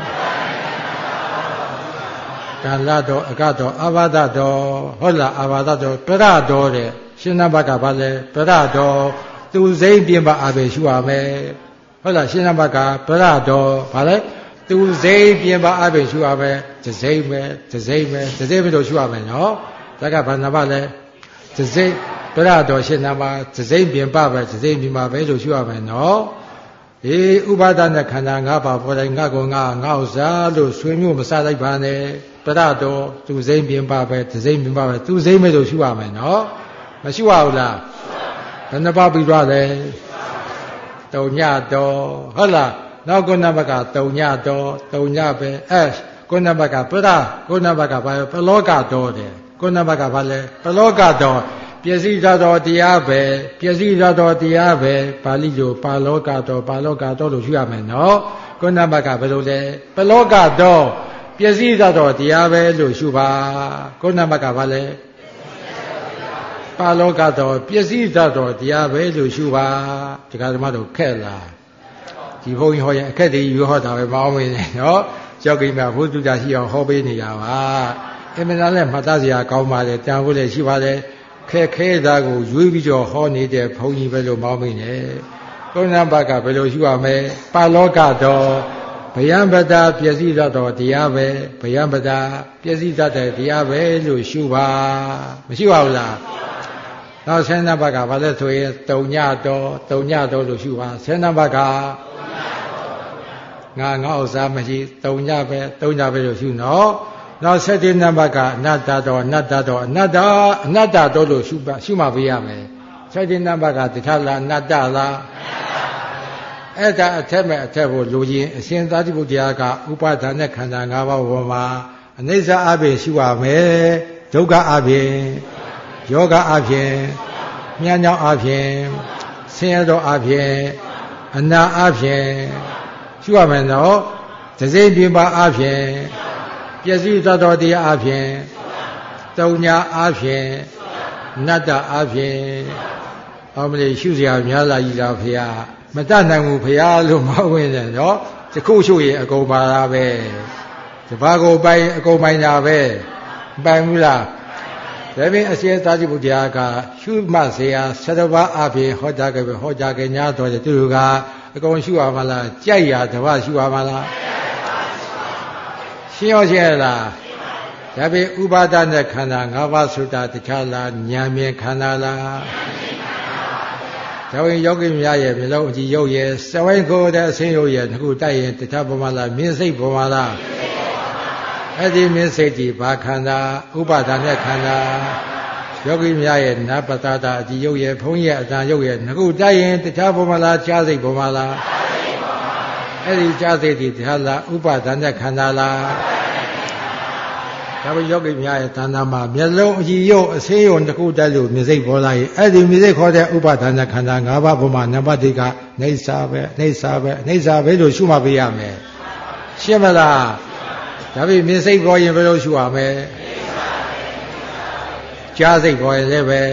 ကံလာတော့အကတော့အာဘာဒတော့ဟုတ်လားအာဘာဒတော့ပရတော်တဲ့ရှင်နဘကဘာလဲပရတော်သူစိမ့်ပြင်ပါအပဲရှုရမယ်ဟုတ်လားရှင်နဘကပရတော်ဘာလဲသူစိမ့်ပြင်ပါအပဲရှုရမယ်တစိမ့်ပဲလို့ရှုရမယ်နော်ဒါကဘာနာပါလဲတစိမ့်ပရတော်ရှင်နာမှာတစိမ့်ပြင်ပါပဲတစိမ့်ပြင်ပါပဲလို့ရှုရမယ်နော်ဥပါဒณะခန္ဓာ၅ပါးပေါ်တိုင်းငါကောငါဥစ္စာလို့ဆွေမျိုးမစားလိုက်ပါနဲ့ပရတော်သူစိမ့်ပြင်ပါပဲတစိမ့်ပြင်ပါပဲသူစိမ့်ပဲလို့ရှုရမယ်နော်မရှုရဘူးလားဘယ်နှပါပြီးသွားလဲတုံညတော်ဟုတ်လားနောက်ကုဏဘကတုံညတော်တုံညပဲကုဏဘကပရကုဏဘကဘာပလောကတော်တယ်ကုဏဘကဘာလဲပလောကတော်ပစ္စည်းတော်တရားပဲပါဠိလိုပါလောကတော်လို့ရှုရမယ်နော်ကုဏဘကဘယ်လိုလဲပလောကတော်ပစ္စည်းတော်တရားပဲလို့ရှုပါကုဏဘကဘာလဲပါလောကတော်ပစ္စည်းတော်တရားပဲလို့ရှုပါဒီကဓမ္မတို့ခက်လားဒီဘုန်းကြီးဟောရင်အခက်တွေယူဟောတာပဲမအောင်မင်းနဲ့နော်ကြောက်ကိမဘုသူတာရှိအောင်ဟောပေးနေရပါအမှန်တရားနဲ့မှတ်သားစရာကောင်းပါလေတန်ဖို့လည်းရှိပါလေခဲတာကိုရွေးပြီးတော့ဟောနေတဲ့ဘုန်းကြီးပဲလို့မောင်းမိနေကုဏ္ဏဘကဘယ်လိုရှိရမလဲပါလောကတော့ဗျံပဒပစ္စည်းတတ်တော်တရားပဲဗျံပဒပစ္စည်းတတ်တဲ့တရားပဲလို့ရှုပါမရှိပါဘူးလားနောက်ဆယ်နံပါတ်ကဘာလဲဆိုရင်တုံညတော်လို့ရှုပါဆယ်နံပါတ်ကငါဥစ္စာမရှိတုံညပဲလို့ရှုနော်နောက်17နံပါတ်ကအနတ္တတော်အနတ္တတော်လို့ရှုမှပေးရမယ်17နံပါတ်ကတထလားအနတ္တလားအဲ့ဒါအထက်မဲ့အထက်ကိုလိုရင်အရှင်သာတိပုတ္တရာကဥပါဒာနဲ့ခန္ဓာ၅ပါးပေါ်မှာအနိစ္စအပြင်ရှုရမယ်ဒုက္ခအပြင်ယောဂအပြင်မြတ်ညောင်းအပြင်ဆင်းရဲသောအပြင်အနာအပြင်ရှုရမယ်နော်တစိမ့်ပြပါအပြင်ပစ္စည်းသတ္တတရားအပြင်တုံညာအပြင်နတ္တအပြင်အောင်မလေးရှုစရာများလာကြီးလားဖေဟာမတတ်နိုင်ဘူးဖေဟာလို့မဝင်နဲ့နော်တခုရှုရင်အကုန်ပါတာပဲတပါးကိုပိုင်အကုန်ပိုင်တာပဲမပိုင်ဘူးလားဒါပြင်အရှင်သာတိပုတ္တရာကရှုမှတ်เสีย7ပါးအပြင်ဟောကြားခဲ့ညာတော်တယ်သူတို့ကအကုန်ရှုရမှာလားကြိုက်ရတပါးရှုရမှာလားရှင်းရောရှင်းလားဒါပေဥပါဒနဲ့ခန္ဓာ၅ပါးဆိုတာတခြားလားဉာဏ်မြင်ခန္ဓာလားဒါဝင်ယောဂီများရဲ့မျိုးလုံးအကြည့်ရုပ်ရဲ့စဝိုင်းကိုတဲ့အဆင်းရုပ်ရဲ့တစ်ခုတိုက်ရင်တခြားပေါ်မှာလားမြင်စိတ်ပေါ်မှာလားအဲ့ဒီမြင်စိတ်ဒီဘာခန္ဓာဥပါဒနဲ့ခန္ဓာယောဂီများရဲ့နာပတ္တအကြည့်ရုပ်ရဲ့ဘုန်းကြီးရဲ့အတန်ရုပ်ရဲ့တစ်ခုတိုက်ရင်တခြားပေါ်မှာလားကြားစိတ်ပေါ်မှာလားအဲ့ဒီကြားစိတ်ဒီတခြားလားဥပါဒနဲ့ခန္ဓာလားဒါပေယောဂီများရဲ့ဌာနမှာမျက်လုံးအကြည့်ရုပ်အဆင်းရုံတစ်ခုတက်လို့မြင်စိတ်ပေါ်လာရင်အဲ့ဒီမြင်စိတ်ခေါ်တဲ့ဥပါဒနာခန္ဓာ၅ပါးပေါ်မှာနံပါတ်1ကနေစာပဲလို့ရှုမှပေးရမယ်ရှင်းမလားဒါပေမြင်စိတ်ပေါ်ရင်ဘယ်လိုရှုရမလဲကြားစိတ်ပေါ်ရင်လည်းပဲ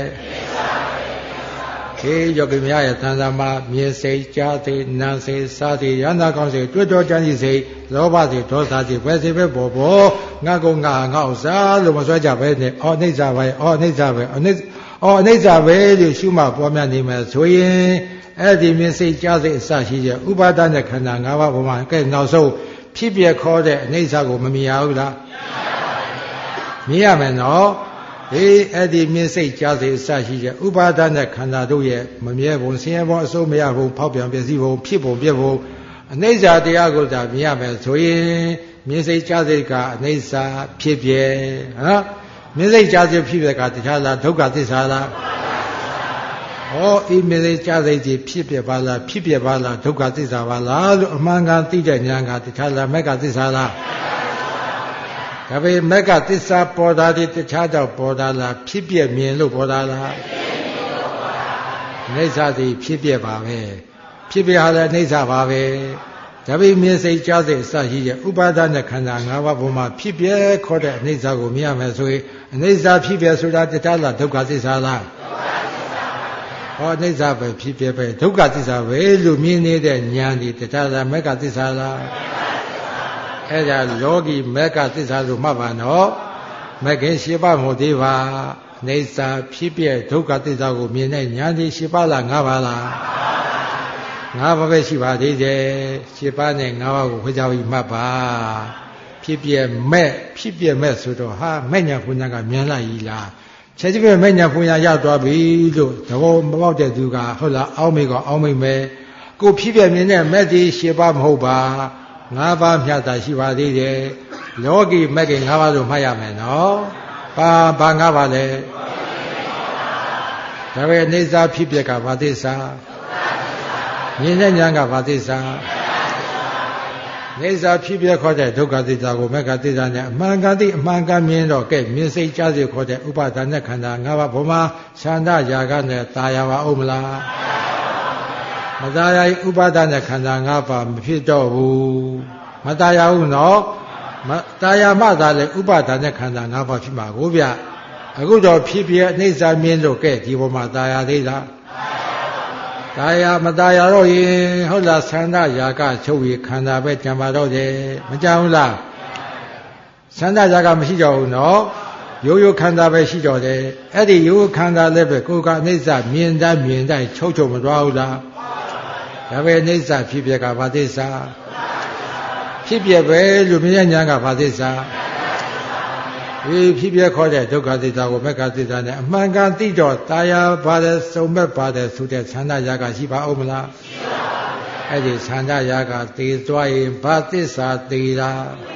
ခေယောဂီများရဲ့ဌာနမှာမြင်စိတ်ကြားစိတ်နားစိတ်စားစိတ်ရဟန္တာကောင်းစိတ်တွေ့တော်ကြံစည်စိတ်လောဘစိတ်ဒေါသစိတ်ဘယ်စိတ်ပဲပေါ်ငါကုငါဥစ္စာလို့မဆွဲကြပဲနဲ့အိဋ္ဌာပဲအိဋ္ဌာပဲလို့ရှုမှပေါ်များနေမယ်ဆိုရင်အဲ့ဒီမြင်စိတ်ကြားစိတ်အစရှိတဲ့ဥပါဒနဲ့ခန္ဓာ၅ပါးပေါ်မှာကဲနောက်ဆုံးဖြစ်ပြခေါ်တဲ့အိဋ္ဌာကိုမမြင်ရဘူးလားမြင်ရမယ်နော်အဲ့ဒီမြင်စိတ်ကြားစိတ်အစရှိတဲ့ဥပါဒနဲ့ခန္ဓာတို့ရဲ့မမြဲပုံဆင်းရဲပုံအစိုးမရပုံဖောက်ပြန်ပြည့်စည်ပုံဖြစ်ပုံပြည့်ပုံအနိစ္စတရားကိုသာမြင်ရမယ်ဆိုရင်မြင်စိတ်ကြားစိတ်ကအနိစ္စဖြစ်ပြနော်မြင်စိတ်ကြားစိတ်ဖြစ်ပြကတခြားလားဒုက္ခသစ္စာလားမြင်စိတ်ကြားစိတ်ကြီးဖြစ်ပြပါလားဒုက္ခသစ္စာပါလားလို့အမှန်ကန်သိတဲ့ဉာဏ်ကတခြားလားမက္ခသစ္စာလားဒါပေမဲ့မက္ခသစ္စာပေါ်တာဒီတခြားတော့ပေါ်တာလားဖြစ်ပြမြင်လို့ပေါ်တာလားအိဋ္ဌာသည်ဖြစ်ပြပါပဲဖြစ်ပြဟာလည်းအိဋ္ဌာပါပဲဒါပေမြင်စိတ်ကြားစိတ်အစရှိတဲ့ဥပါဒနဲ့ခန္ဓာ၅ပါးပေါ်မှာဖြစ်ပြခေါ်တဲ့အိဋ္ဌာကိုမြင်ရမယ်ဆိုရင်အိဋ္ဌာဖြစ်ပြဆိုတာတခြားလားဒုက္ခသစ္စာလားအိဋ္ဌာပဲဖြစ်ပြပဲဒုက္ခသစ္စာပဲလို့မြင်နေတဲ့ဉာဏ်ဒီတခြားလားမက္ခသစ္စာလားအဲ့ဒါလောကီမက္ခသစ္စာလို့မှတ်ပါနော်မဂ္ဂင်၈ပါးမဟုတ်သေးပါအိဋ္ဌာဖြစ်ပြဒုက္ခသစ္စာကိုမြင်တဲ့ဉာဏ်ဒီ၈ပါးလား၅ပါးလား၅ပါးပဲရှိပါသေးတယ်၈ပါးနဲ့၅ပါးကိုခွဲခြားပြီးမှတ်ပါဖြစ်ပြမဲ့ဆိုတော့မဲ့ညာပူညာကမြန်လာကြီးလားချက်ချင်းပဲမဲ့ညာပူညာရသွားပြီလို့သဘောမပေါက်တဲ့သူကဟုတ်လားအောင်းမိမယ်ကိုဖြစ်ပြမြင်တဲ့မဲ့ဒီ၈ပါးမဟုတ်ပါ၅ပါးမြတ်တာရှိပါသေးတယ်လောကီမက်က၅ပါးလို့မှတ်ရမယ်နော်ဘာ၅ပါးလဲဒါပဲအိဋ္ဌာဖြစ်ပြကဘာသစ္စာမြင်တဲ့ဉာဏ်ကဘာသစ္စာအိဋ္ဌာဖြစ်ပြခေါ်တဲ့ဒုက္ခသစ္စာကိုမက္ခသစ္စာနဲ့အမှန်ကန်သိအမှန်ကန်မြင်တော့ကဲမြင်စိတ်ကြားစိတ်ခေါ်တဲ့ဥပါဒနဲ့ခန္ဓာ၅ပါးဘုံမှာသန္တာယာကနဲ့ตายပါအောင်မလားမตายရင်ဥပါဒနဲ့ခန္ဓာ၅ပါးမဖြစ်တော့ဘူးမตายဘူးနော်ตายမှသာလေဥပါဒနဲ့ခန္ဓာ၅ပါးဖြစ်မှာကိုဗျအခုတော့ဖြစ်ပြအိဋ္ဌာမြင်လို့ကဲဒီဘုံမှာตายသေးလားမตายတော့ရင်ဟုတ်လားသန္တာယာကချုပ်ရခန္ဓာပဲကြံပါတော့တယ်မကြဘူးလားဆန္ဒရာဂမရှိကြဘူးနော်ရိုးရိုးခန္ဓာပဲရှိကြတယ်အဲ့ဒီရိုးခန္ဓာလည်းပဲကိုယ်ကအနိစ္စမြင်တိုင်းချုပ်မသွားဘူးလားဒါပဲအနိစ္စဖြစ်ပြကဘာသစ္စာဖြစ်ပြပဲလူမြင်ညာကဘာသစ္စာဒီဖြစ်ပြခေါ်တဲ့ဒုက္ခသစ္စာကိုမက္ခသစ္စာနဲ့အမှန်ကန်သိတော့တာယာပါတယ်စုံမဲ့ပါတယ်ဆိုတဲ့ဆန္ဒရာဂရှိပါဦးမလားရှိပါဘူးအဲ့ဒီဆန္ဒရာဂသေသွားရင်ဘာသစ္စာသေတာ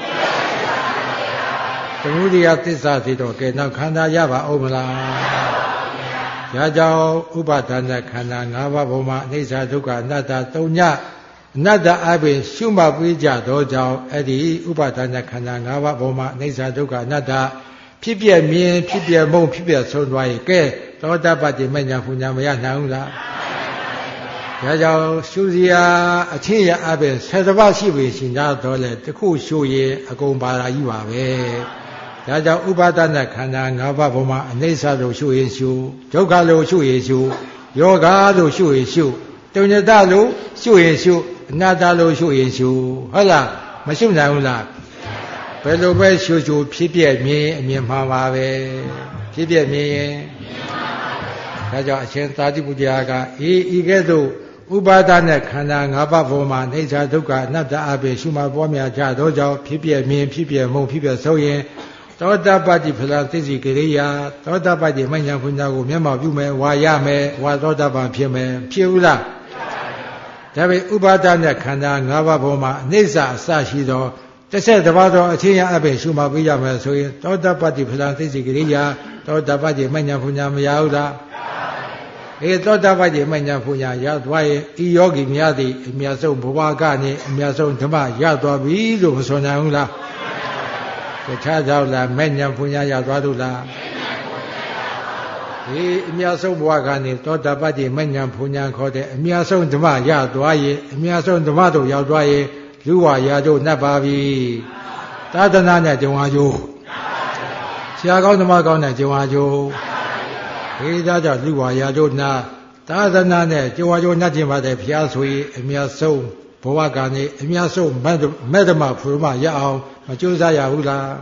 သမုဒိယသစ္စာသိတော့ကဲနောက်ခန္ဓာရပါဦးမလားဒါကြောင့်ဥပါဒณะခန္ဓာ၅ပါးပေါ်မှာအနိစ္စဒုက္ခအနတ္တ၃ညအနတ္တအပြင်ရှုမှတ်ပြီးကြသောကြောင့်အဲ့ဒီဥပါဒณะခန္ဓာ၅ပါးပေါ်မှာအနိစ္စဒုက္ခအနတ္တဖြစ်ပြမြင်ဖြစ်ပြမုံဖြစ်ပြဆုံးသွားရင်ကဲသောတပတ္တိမညာပူညာမရနိုင်ဘူးလားဒါကြောင့်ရှုစရာအချင်းရအပြင်7ပါးရှိပြီရှင်ကြတော့လေတခုရှုရင်အကုန်ပါလာကြီးပါပဲဒါကြောင့်ဥပါဒณะခန္ဓာ၅ပါးပေါ်မှာအနိစ္စလို့ရှုရင်ရှုဒုက္ခလို့ရှုရင်ရှုယောဂလို့ရှုရင်ရှုတုညတလို့ရှုရင်ရှုအနတ္တလို့ရှုရင်ရှုဟုတ်လားမရှုနိုင်ဘူးလားဘယ်လိုပဲရှုဖြစ်ပြမြင်အမြင်မှန်ပါပဲဖြစ်ပြမြင်ရင်ဒါကြောင့်အရှင်သာတိပုတ္တရာကဤကဲ့သို့ဥပါဒณะခန္ဓာ၅ပါးပေါ်မှာအိဋ္ဌဒုက္ခအနတ္တအပြင်ရှုမှတ်ပွားများကြသောကြောင့်ဖြစ်ပြမြင်ဖြစ်ပြမုံဖြစ်ပြဆုံးရင်သောတပတ္တိဖလားသိစီကိရိယာသောတပတ္တိမဉ္ဇဉ်ဖွညာကိုမျက်မှောက်ပြုမယ်ဝါရမယ်ဝါသောတပန်ဖြစ်မယ်ဖြစ်ဘူးလားဒါပေဥပါဒณะခန္ဓာ၅ပါးပေါ်မှာအနိစ္စအစရှိသောတစ်ပါးသောအချင်းရအပြင်ရှုမှတ်ပေးရမယ်ဆိုရင်သောတပတ္တိဖလားသိစီကိရိယာသောတပတ္တိမဉ္ဇဉ်ဖွညာမရဘူးလားသောတပတ္တိမဉ္ဇဉ်ဖွညာရသွားရင်ဤယောဂီများသည်အမြတ်ဆုံးဘဝကနေအမြတ်ဆုံးဓမ္မရသွားပြီလို့မဆိုနိုင်ဘူးလားတခြားကြောင့်လားမဲ့ညာဖွညာရသွားလို့လားဒီအမြတ်ဆုံးဘဝကနေသောတာပတ္တိမဲ့ညာဖွညာခေါ်တဲ့အမြတ်ဆုံးဓမ္မရသွားရင်အမြတ်ဆုံးဓမ္မတို့ရောက်သွားရင်လူဝါရာတို့နှပ်ပါပြီသာသနာနဲ့ကြုံအားကျိုးဆရာကောင်းဓမ္မကောင်းနဲ့ကြုံအားကျိုးဒီသားကြောင့်လူဝါရာတို့နှပ်သာသနာနဲ့ကြုံအားကျိုးနှပ်ခြင်းပါတယ်ဖျားဆိုရင်အမြတ်ဆုံးဘဝကနေအမြတ်ဆုံးမဲ့ဓမ္မဖူမရအောင်မကြိုးစားရဘူးလား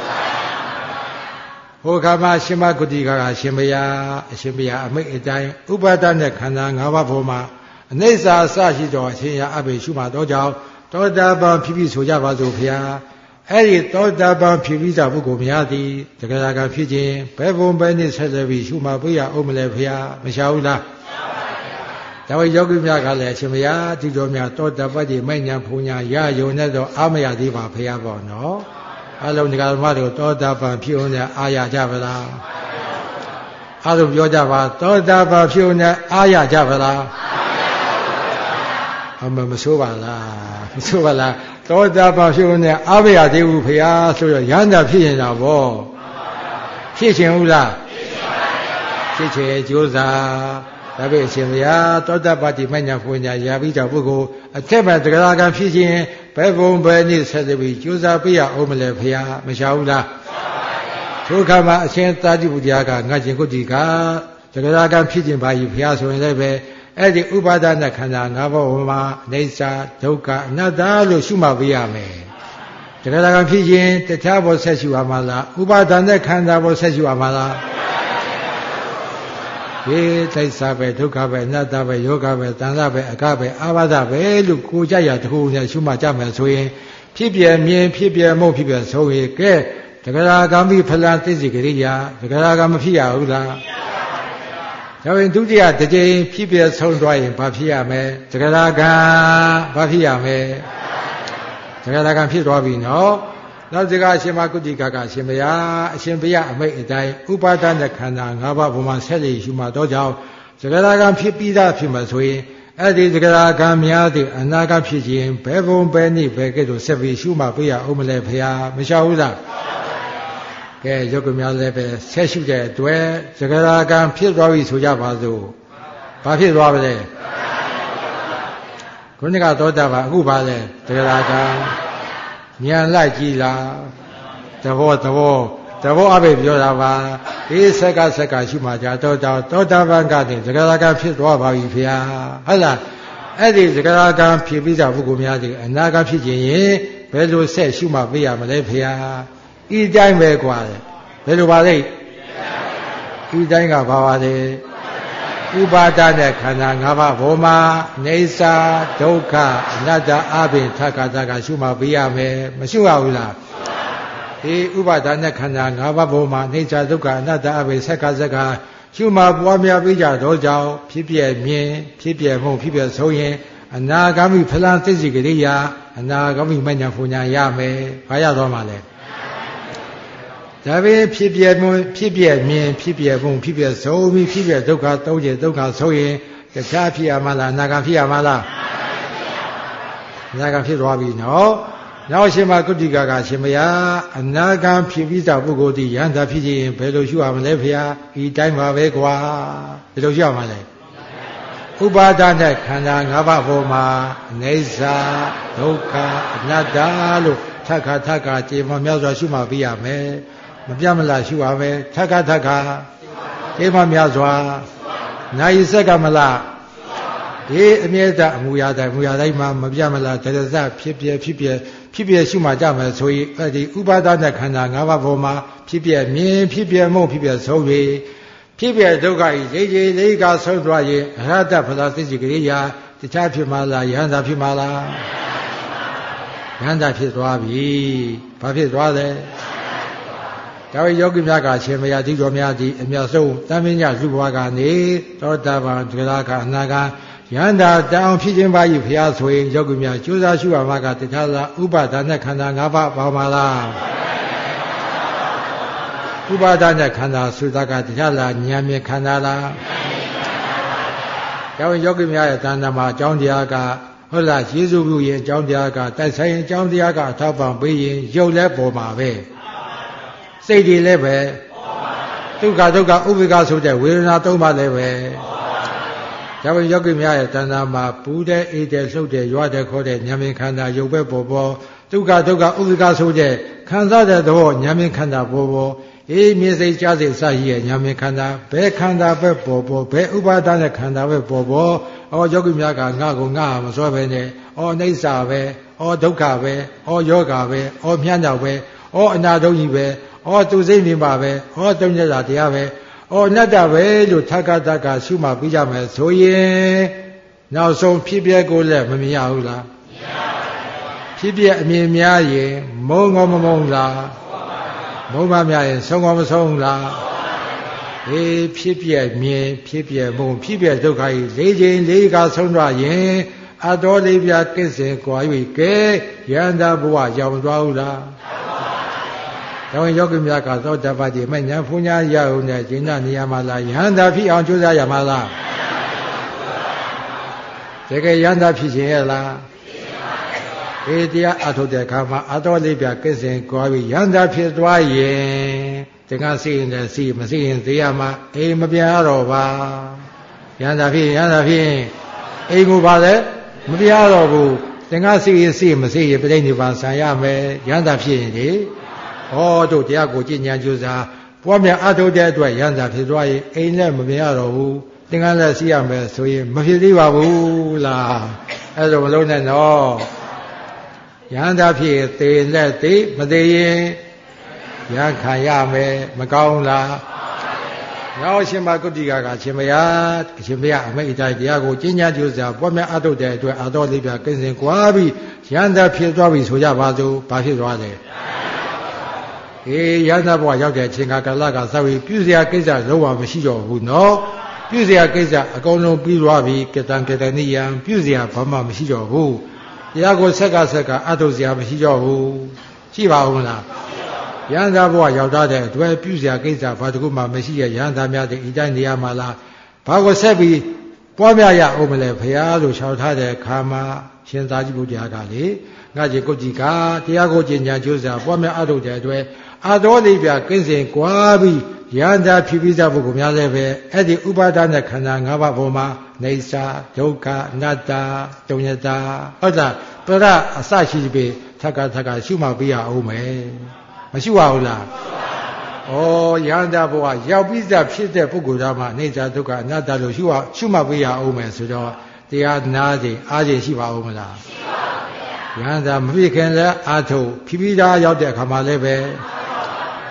ဟိုခါမှာရှင်မဂုတိကရှင်ဘုရားအရှင်ဘုရားအမိတ်အတိုင်းဥပါဒณะခန္ဓာ၅ပါးပေါ်မှာအနိစ္စအစရှိတော်အရှင်ရအဘိရှုမှတော့ကြောင့်သောတာပန်ဖြစ်ပြီးဆိုကြပါစို့ဘုရားအဲ့ဒီသောတာပန်ဖြစ်ပြီးသာပုဂ္ဂိုလ်များသည်တက္ကရာကဖြစ်ခြင်းဘယ်ဘုံပဲနဲ့ဆက်လက်ပြီးရှုမှပေးရအောင်မလဲဘုရားမရှာဘူးလားဒါဝိယောဂီများကလည်းအရှင်ဘုရားဒီတော်များသောတာပတ္တိမဲ့ညာဖူညာရယုံနဲ့တော့အာမရသေးပါဘုရားပေါ့နော်အလုံးဒီကဓမ္မတို့သောတာပန်ဖြစ်ုံနဲ့အာရကြပါလားအားလုံးပြောကြပါသောတာပန်ဖြစ်ုံနဲ့အာရကြပါလားမဆိုးပါလားမဆိုးပါလားသောတာပန်ဖြစ်ုံနဲ့အာမရသေးဘူးဘုရားဆိုတော့ရဟန္တာဖြစ်ရင်တော့ဗောဖြစ်ရှင်ဘူးလားဖြစ်ချင်ကြိုးစားဒါပေအရှင်ဘုရားသောတာပတ္တိမညာဖွညာရာပြီးတော့ပုဂ္ဂိုလ်အထက်မှာတဂရကံဖြစ်ခြင်းဘယ်ဘုံဘယ်နည်းဆက်ပြီးကြိုးစားပြရအောင်မလဲဘုရားမရှာဘူးလားထိုအခါမှာအရှင်သာတိပုတ္တရာကငါရှင်ကုတ္တိကတဂရကံဖြစ်ခြင်းပါကြီးဘုရားဆိုရင်လည်းပဲအဲ့ဒီဥပါဒณะခန္ဓာ၅ပါးမှာအိဋ္ဌဒုက္ခအနတ္တလို့ရှုမှတ်ပေးရမယ်တဂရကံဖြစ်ခြင်းတခြားဘောဆက်ရှုရမှာလားဥပါဒณะခန္ဓာဘောဆက်ရှုရမှာလားဒီသိစ္စာပဲဒုက္ခပဲအနတ္တပဲယောဂပဲတဏှာပဲအကပဲအာဘာဒပဲလို့ကိုကြရတခုနဲ့ရှုမှတ်ကြမယ်ဆိုရင်ဖြစ်ပြမြင်ဖြစ်ပြမဟုတ်ဖြစ်ပြဆုံးရင်ကဲတဂရဂံမိဖလံသိစိကရိယာတဂရဂံမဖြစ်ရဘူးလားဒါဝင်ဒုတိယတစ်ကြိမ်ဖြစ်ပြဆုံးသွားရင်ဘာဖြစ်ရမလဲတဂရဂံဘာဖြစ်ရမလဲတဂရဂံဖြစ်သွားပြီနော်နောက်ဒီကအရှင်မကုတ္တိကရှင်ဘုရားအရှင်ဘုရားအမိတ်အတိုင်းဥပါဒณะခန္ဓာ၅ပါးဘုံမှာဆက်လက်ရှုမှတော့ကြောင့်သဂရဂံဖြစ်ပြီးသားဖြစ်မှာဆိုရင်အဲ့ဒီသဂရဂံများသည့်အနာဂတ်ဖြစ်ခြင်းဘယ်ဘုံဘယ်နည်းဘယ်ကဲ့သို့ဆက်ပြီးရှုမှပေးရအောင်မလဲဘုရားမလျှောက်ဘူးလားကဲယောဂများလည်းပဲဆက်ရှုတဲ့အတွက်သဂရဂံဖြစ်သွားပြီဆိုကြပါစို့ဘာဖြစ်သွားပါလဲခုနကသောတာပန်အခုပါလဲသဂရဂံဉာဏ်လိုက်ကြည့်လားသဘောအဘိပြောတာပါဒီဆက်ကရှုမှကြသောတာပန်ကနေသဂရကံဖြစ်သွားပါပြီဖေဟာဟုတ်လားအဲ့ဒီသဂရကံဖြစ်ပြီးကြပုဂ္ဂိုလ်များဒီအနာဂတ်ဖြစ်ခြင်းရင်ဘယ်လိုဆက်ရှုမှပေးရမလဲဖေဟာဤတိုင်းပဲกว่าတယ်ဘယ်လိုပါလဲဤတိုင်းကဘာပါလဲဥပါဒနဲ့ခန္ဓာ၅ပါးဘောမှာနေစာဒုက္ခအနတ္တအဘိထက္ခတကရှုမှပေးရမယ်မရှုရဘူးလားဒီဥပါဒနဲ့ခန္ဓာ၅ပါးဘောမှာနေစာဒုက္ခအနတ္တအဘိသက္ခသက္ခရှုမှပွားများပေးကြတော့ကြောင့်ဖြစ်ပြမြင်ဖြစ်ပြမှုဖြစ်ပြဆုံးရင်အနာဂါမိဖလံသိစိကရိယာအနာဂါမိမညာဖူညာရမယ်ဘာရတော့မှလဲဒါပဲဖြစ်ပြမှုဖြစ်ပြမြင်ဖြစ်ပြမှုဖြစ်ပြဆုံးပြီးဖြစ်ပြဒုက္ခသုံးချက်ဒုက္ခဆုံးရင်တခြားဖြစ်ရမလားအနာဂါဖြစ်ရမလားအနာဂါဖြစ်သွားပြီနော်နောက်ရှင်မကုဋ္ဌိကရှင်မယားအနာဂါဖြစ်ပြီးသားပုဂ္ဂိုလ်ဒီယန္တာဖြစ်ခြင်းဘယ်လိုရှုရမလဲဖေဟာဤတိုင်းပါပဲကွာဘယ်လိုရှုရမလဲဥပါဒနဲ့ခန္ဓာ၅ပါးပေါ်မှာအိဋ္ဌာဒုက္ခအနတ္တလို့ထက္ခထက္ခကြေမများစွာရှုမှပြရမယ်မပြမလားရှုရမယ်ထက္ခထက္ခကြေမများစွာနိုင်စက်ကမလားဒီအမြဲတမ်းအမူအရာတိုင်းမှာမပြမလားတရဇဖြစ်ပြရှုမှကြမယ်ဆိုရင်အဲဒီဥပါဒနဲ့ခန္ဓာ၅ပါးပေါ်မှာဖြစ်ပြမြင်ဖြစ်ပြမှုဖြစ်ပြဆုံး၍ဖြစ်ပြဒုက္ခဤလေးကဆုံးသွားရင်အရဟတဖလားသိစိကရိယာတခြားဖြစ်မလားယဟန္တာဖြစ်မလားယဟန္တာဖြစ်သွားပြီဘာဖြစ်သွားလဲဒါဝိယောဂိများကရှင်မယာတိတော်များသည်အမြတ်ဆုံးတမင်းညလူဘဝကနေသောတာပန်ဒုရကအနာဂါယန္တာတောင်ဖြစ်ခြင်းပါ၏ဖျားဆိုရင်ယောဂိများကြိုးစားရှုပါမှာကတခြားလားဥပါဒနဲ့ခန္ဓာ၅ပါးပါမှာလားဥပါဒနဲ့ခန္ဓာဆိုတာကတရားလားဉာဏ်မြင်ခန္ဓာလားကျောင်းယောဂီများရဲ့တဏ္ဍာမှာအကြောင်းတရားကဟုတ်လားယေရှုပြုရင်အကြောင်းတရားကတိုက်ဆိုင်ရင်အကြောင်းတရားကအထောက်ပံ့ပေးရင်ရုပ်လည်းပေါ်မှာပဲစိတ်တွေလည်းပဲဒုက္ခဥပိ္ပခဆိုတဲ့ဝေဒနာ၃ပါးလည်းပဲကျောင်းယောဂီများရဲ့တဏ္ဍာမှာပူတဲ့အေးတဲ့လှုပ်တဲ့ရွာတဲ့ခေါ်တဲ့ဉာဏ်မြင်ခန္ဓာရုပ်ပဲပေါ်ဒုက္ခဥပိ္ပခဆိုတဲ့ခံစားတဲ့သဘောဉာဏ်မြင်ခန္ဓာပေါ်အေးမြေစိတ်ကြားစိတ်စရှိရဲ့ဉာဏ်မြင်ခန္ဓာဘယ်ခန္ဓာပဲပေါ်ဘယ်ဥပါဒနဲ့ခန္ဓာပဲပေါ်ယောဂီများကငါကိုငါမစွဲပဲနဲ့အိဋ္ဌာပဲဒုက္ခပဲယောဂပဲမြတ်တော်ပဲအနာဒုကြီးပဲသူစိတ်မြင်ပါပဲတုံးကြတာတရားပဲအနတ္တပဲလို့ထက္ကတက္ကရှုမှပြီးကြမယ်ဆိုရင်နောက်ဆုံးဖြစ်ပြကိုလည်းမမြင်ရဘူးလားဖြစ်ပြအမြင်များရင်မုံကောမမုံလားမုံမများရင်ဆုံးကောမဆုံးလားဖြစ်ပြမြင်ဖြစ်ပြမုံဖြစ်ပြဒုက္ခကြီး၄ချိန်၄ခါဆုံးတော့ရင်အတော်လေးပြကစ္စေကွာ၍ကဲယန္တာဘဝရောက်သွားဘူးလားတောင်းယောဂီများကသောတပ္ပတိမဉ္ဇဉ်ဖူညာရအောင်နဲ့ကျင့်တဲ့နေရာမှာလားယန္တာဖြစ်အောင်ကြိုးစားရမှာလားတကယ်ယန္တာဖြစ်ခြင်းရဲ့လားတရားအထုတ်တဲ့အခါမှာအတော်လေးပြကစ္စေကွာပြီးယန္တာဖြစ်သွားရင်တကယ်စိရင်လည်းစိမစိရင်သေးရမှာအိမ်မပြန်ရတော့ပါယန္တာဖြစ်အိမ်ကိုပါလေမပြန်ရတော့ဘူးတကယ်စိရင်စိမစိရင်ပြိဋိနိဗ္ဗာန်ဆံရမယ်ယန္တာဖြစ်ရင်လေတို့တရားကိုကြည်ညာကြိုးစားပွားများအထုတ်တဲ့အတွက်ယန္တာဖြစ်သွားရင်အိမ်လည်းမပြန်ရတော့ဘူးသင်္ကန်းလည်းစိရမယ်ဆိုရင်မဖြစ်သေးပါဘူးလားအဲ့ဒါမလုံးနဲ့နော်ယန္တာဖြစ်သေးလက်သေးမသေးရင်ရခံရမယ်မကောင်းလားနောက်ရှင်မကုဋ္ဌိကရှင်မယားအမိတ်အတိုင်းတရားကိုကျင့်ကြံကြိုးစားပွားများအထုတ်တဲ့အတွက်အတော်လေးပြကိစ္စင်ကွာပြီးယန္တာဖြစ်သွားပြီဆိုကြပါစို့ဘာဖြစ်သွားလဲယန္တာဘဝရောက်တဲ့အချိန်ကာလကစပြီးပြုစရာကိစ္စလုံးဝမရှိတော့ဘူးနော်ပြုစရာကိစ္စအကုန်လုံးပြီးသွားပြီကတံကတနိယံပြုစရာဘာမှမရှိတော့ဘူးတရားကိုဆက်ကအထုတ်စရာမရှိတော့ဘူးရှိပါဦးမလားယန္တာဘဝရောက်တဲ့အတွက်ပြုစရာကိစ္စဘာတခုမှမရှိရယန္တာများတဲ့ဤတိုင်းနေရာမှာလားဘာကိုဆက်ပြီးပွားများရအောင်မလဲဖရာလို့လျှောက်ထားတဲ့ခါမှာရှင်သာကြီးဘုရားကလေငါကြီးကုဋ္ဌိကတရားကိုကျင့်ကြံကြိုးစားပွားများအထုတ်တဲ့အတွက်အတော်လေးပြကိစ္စင်ကွာပြီးယန္တာဖြစ်ပြီးသားပုဂ္ဂိုလ်များလည်းပဲအဲ့ဒီဥပါဒနဲ့ခန္ဓာ၅ပါးပေါ်မှာနေစာဒုက္ခအနတ္တတုံညတာဟုတ်လားပရအစရှိပြီထက္ကရှုမှပေးရအောင်မယ်မရှိပါဘူးလားယန္တာဘဝရောက်ပြီးသားဖြစ်တဲ့ပုဂ္ဂိုလ်သားမှာနေစာဒုက္ခအနတ္တလို့ရှုမှပေးရအောင်မယ်ဆိုတော့တရားနာခြင်းအားခြင်းရှိပါဦးမလားရှိပါဘူးဗျာယန္တာမဖြစ်ခင်လည်းအာထုတ်ဖြစ်ပြီးသားရောက်တဲ့အခါမှာလည်းပဲ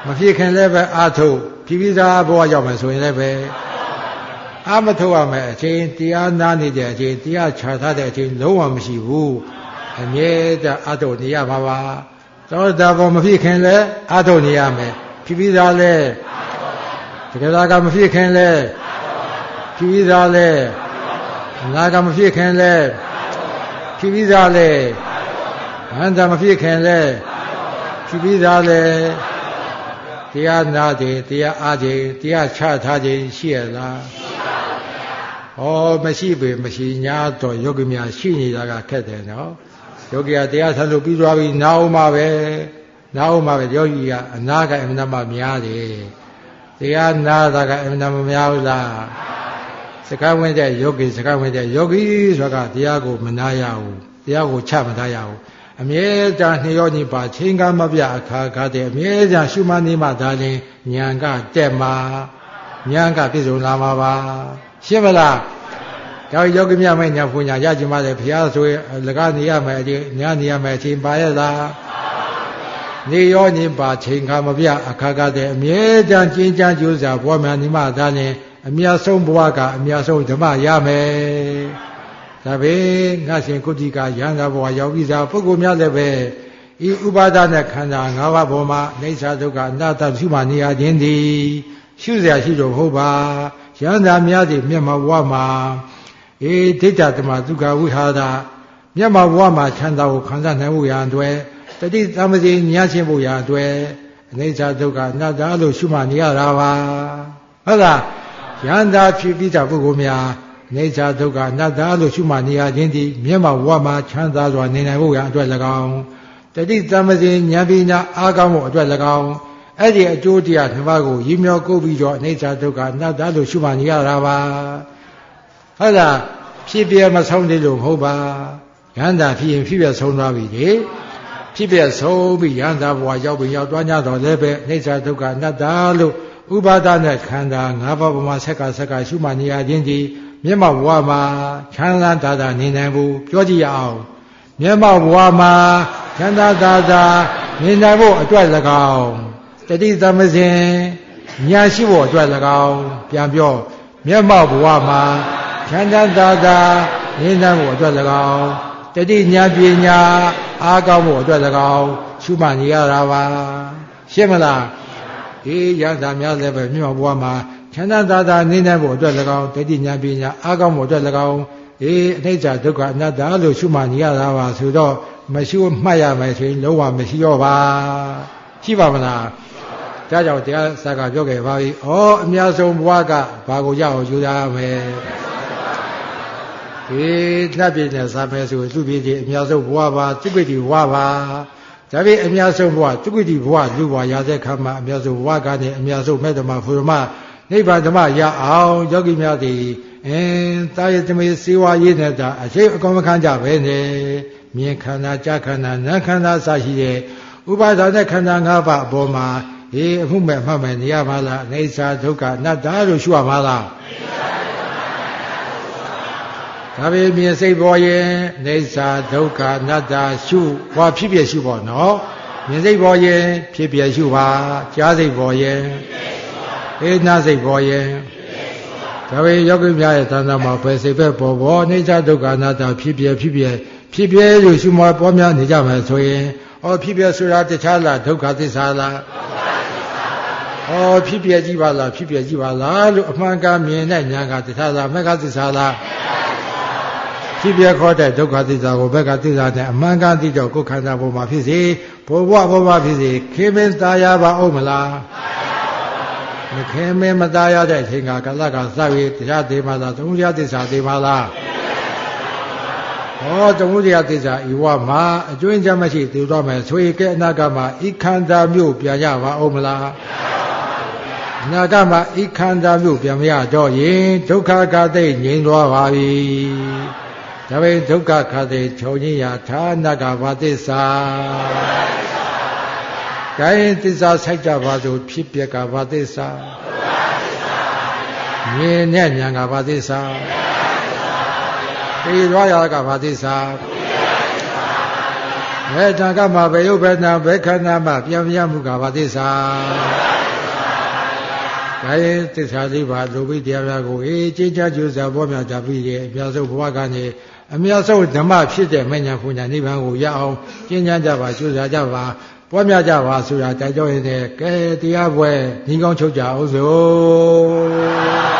မဖြစ်ခင်လည်းပဲအာထုတ်ဖြစ်ပြီးသားဘဝရောက်မယ်ဆိုရင်လည်းပဲအာမထုတ်ရမယ်အချိန်တရားနာနေတဲ့အချိန်တရားခြာထားတဲ့အချိန်လုံးဝမရှိဘူးအမြဲတမ်းအာထုတ်နေရပါပါသောတာပန်မဖြစ်ခင်လည်းအာထုတ်နေရမယ်ဖြစ်ပြီးသားလည်းတကယ်ကမဖြစ်ခင်လည်းဖြစ်ပြီးသားလည်းအနာကမဖြစ်ခင်လည်းဖြစ်ပြီးသားလည်းအန္တမဖြစ်ခင်လည်းဖြစ်ပြီးသားလည်းတရားနာခြင်းတရားအားခြင်းတရားချထားခြင်းရှိရလားဟောမရှိပေမရှိညာတော့ယောဂီများရှိနေတာကခက်တယ်နော်ယောဂီကတရားဆန်းလို့ပြီးသွားပြီနားအောင်ပါပဲယောဂီကအနာကအမှန်မှများတယ်တရားနာတာကအမှန်မှများဘူးလားစကားဝင်တဲ့ယောဂီဆိုတာကတရားကိုမနာရဘူးတရားကိုချမထားရဘူးအမြဲတမ်းနှရောညပါချင်းကားမပြအခါခါတဲ့အမြဲတမ်းရှုမှနေမှဒါရင်ဉာဏ်ကတက်မှာဉာဏ်ကပြည့်စုံလာမှာပါရှင်းမလားဒါယောဂီများမဲ့ညာဖွညာရကြမှာလေဘုရားဆိုရင်လကနေရမယ်အချင်းညာနေရမယ်အချင်းပါရဲ့လားနေရောညပါချင်းကားမပြအခါခါတဲ့အမြဲတမ်းကျင့်ကြံကြိုးစားပွားများနေမှဒါရင်အမြတ်ဆုံးဘဝကအမြတ်ဆုံးဓမ္မရမယ်ဒါပဲငါရှင်ကုဋ္ဌိကယန္တာဘဝရောက်ပြီးသားပုဂ္ဂိုလ်များလည်းပဲဤဥပါဒနဲ့ခန္ဓာ၅ပါးပေါ်မှာအိဋ္ဌဒုက္ခအနတ္တရှုမှနေရခြင်းသည်ရှုเสียရှိလို့ဟုတ်ပါယန္တာများသည်မျက်မှောက်ဘဝမှာဒိဋ္ဌသမဒုက္ခဝိဟာရမျက်မှောက်ဘဝမှာချမ်းသာကိုခံစားနိုင်ဖို့ရန်အတွက်တတိသမစီဉာဏ်ရှင်းဖို့ရန်အတွက်အိဋ္ဌဒုက္ခအနတ္တလို့ရှုမှနေရတာပါဟုတ်လားယန္တာဖြစ်ပြီးသားပုဂ္ဂိုလ်များအိဋ္ဌဒုက္ခအနတ္တလို့ရှုမှနေရခြင်းသည်မျက်မှောက်ဘဝမှာချမ်းသာစွာနေနိုင်ဖို့ရန်အတွက်၎င်းတတိသမစီဉာဏ်ပညာအားကောင်းဖို့အတွက်၎င်းအဲ့ဒီအကျိုးတရားနှစ်ပါးကိုရည်မြော်ကုပ်ပြီးတော့အိဋ္ဌဒုက္ခအနတ္တလို့ရှုမှနေရတာပါဟုတ်လားဖြစ်ပြမဆုံးသေးလို့မဟုတ်ပါယန္တာဖြစ်ရင်ဖြစ်ပြဆုံးသွားပြီလေဖြစ်ပြဆုံးပြီးယန္တာဘဝရောက်ပြီးရောက်သွားကြတော့လည်းပဲအိဋ္ဌဒုက္ခအနတ္တလို့ဥပါဒနဲ့ခန္ဓာ၅ပါးပေါ်မှာဆက်ကရှုမှနေရခြင်းဒီမျက်မှောက်ဘဝမှာချမ်းသာသာသာနေနိုင်ဖို့ပြောကြည့်ရအောင်မျက်မှောက်ဘဝမှာချမ်းသာသာသာနေနိုင်ဖို့အတွက်၎င်းတတိသမစဉ်ဉာဏ်ရှိဖို့အတွက်၎င်းပြန်ပြောမျက်မှောက်ဘဝမှာချမ်းသာသာသာနေနိုင်ဖို့အတွက်၎င်းတတိဉာဏ်ပညာအားကောင်းဖို့အတွက်၎င်းရှုမှနေရတာပါရှင်းမလားယန္တာများလည်းပဲမျက်မှောက်ဘဝမှာချမ်းသာသာသာနေနိုင်ဖို့အတွက်၎င်းတတိဉာဏ်ပညာအားကောင်းဖို့အတွက်၎င်းအနိစ္စဒုက္ခအနတ္တလို့ရှုမှနေရတာပါဆိုတော့မရှုမှတ်ရမယ်ဆိုရင်လုံးဝမရှိတော့ပါရှိပါမလားဒါကြောင့်တရားစကားပြောခဲ့ပါပြီ။အများဆုံးဘဝကဘာကိုရအောင်ယူရမယ်။လက်ပြည့်နဲ့စာပဲဆိုသူ့ပြည့်ကြီးအများဆုံးဘဝပါသုက္ကတိဘဝပါ။ဒါပေမဲ့အများဆုံးဘဝသုက္ကတိဘဝလူဘဝရတဲ့ခါမှာအများဆုံးဘဝကနေအများဆုံးမေတ္တမဖူရမနိဗ္ဗာန်ဓမ္မရအောင်ယောဂီများသည်တာယတမေစေဝါရေးနေတာအရှိအကောင်မခံကြပဲနဲ့မြင်ခန္ဓာကြားခန္ဓာနာခန္ဓာစရှိတဲ့ဥပါဒနဲ့ခန္ဓာ၅ပါးအပေါ်မှာအမှုမဲ့မှတ်မဲ့နေရပါလားအိဋ္ဌဒုက္ခအနတ္တလို့ရှုရပါလားဒါပေမြင်စိတ်ပေါ်ရင်အိဋ္ဌဒုက္ခအနတ္တရှုဘာဖြစ်ဖြစ်ရှုပါနော်မြင်စိတ်ပေါ်ရင်ဖြစ်ဖြစ်ရှုပါကြားစိတ်ပေါ်ရင်နာစိတ်ပေါ်ရင်ဒါပေယောဂီများရဲ့သံဃာမှာပဲစိတ်ပဲပေါ်အိဋ္ဌဒုက္ခအနတ္တဖြစ်ဖြစ်လို့ရှုမှပေါ်များနေကြမယ်ဆိုရင်ဖြစ်ဖြစ်ဆိုတာတခြားလားဒုက္ခသစ္စာလားဖြစ်ပြကြည့်ပါလားလို့အမှန်ကမြင်တဲ့ဉာဏ်ကတခြားလားမဂ္ဂသစ္စာလားဖြစ်ပြခေါ်တဲ့ဒုက္ခသစ္စာကိုဘက်ကသစ္စာနဲ့အမှန်ကသိတော့ကိုယ်ခန္ဓာပေါ်မှာဖြစ်စေဘဝပေါ်မှာဖြစ်စေခေမင်းသားရပါအောင်မလားမခေမင်းမသားရတဲ့အချိန်ကကာလကစပြီးတရားသေးပါလားသုံးတရားသစ္စာသေးပါလားသမုဒယသစ္စာဤဝမှာအကျွင်းချမရှိသိသွားမယ်ဆိုရင်ကဲအနာဂတ်မှာဤခန္ဓာမျိုးပြန်ရပါအောင်မလားအနာဂတ်မှာဤခန္ဓာမျိုးပြန်မရတော့ရင်ဒုက္ခခါသိငြိမ်းသွားပါပြီဒါပေဒုက္ခခါသိချုပ်ခြင်းရာဌာနကဘာသစ္စာကိုင်းသစ္စာဆိုင်ကြပါစို့ဖြစ်ပြကဘာသစ္စာမြင်တဲ့ဉာဏ်ကဘာသစ္စာသိသွားရကဘာသစ္စာဘယ်တန်ကမှဘယ်ရုပ်ဘယ်နာဘယ်ခန္ဓာမှပြန်ပြမှုကဘာသစ္စာဒါရင်သစ္စာလေးပါလူပိတရားများကိုကျင့်ကြံကြိုးစားပေါ်များကြပြီးရဲ့အများဆုံးဘဝကနေအများဆုံးဓမ္မဖြစ်တဲ့မဉ္ဇဉ်ပူညာနိဗ္ဗာန်ကိုရအောင်ကျင့်ကြံကြပါကြိုးစားကြပါပွားများကြပါဆိုတာတိုက်တွန်းရတဲ့ကဲတရားပွဲညီကောင်းချုပ်ကြအောင်စို့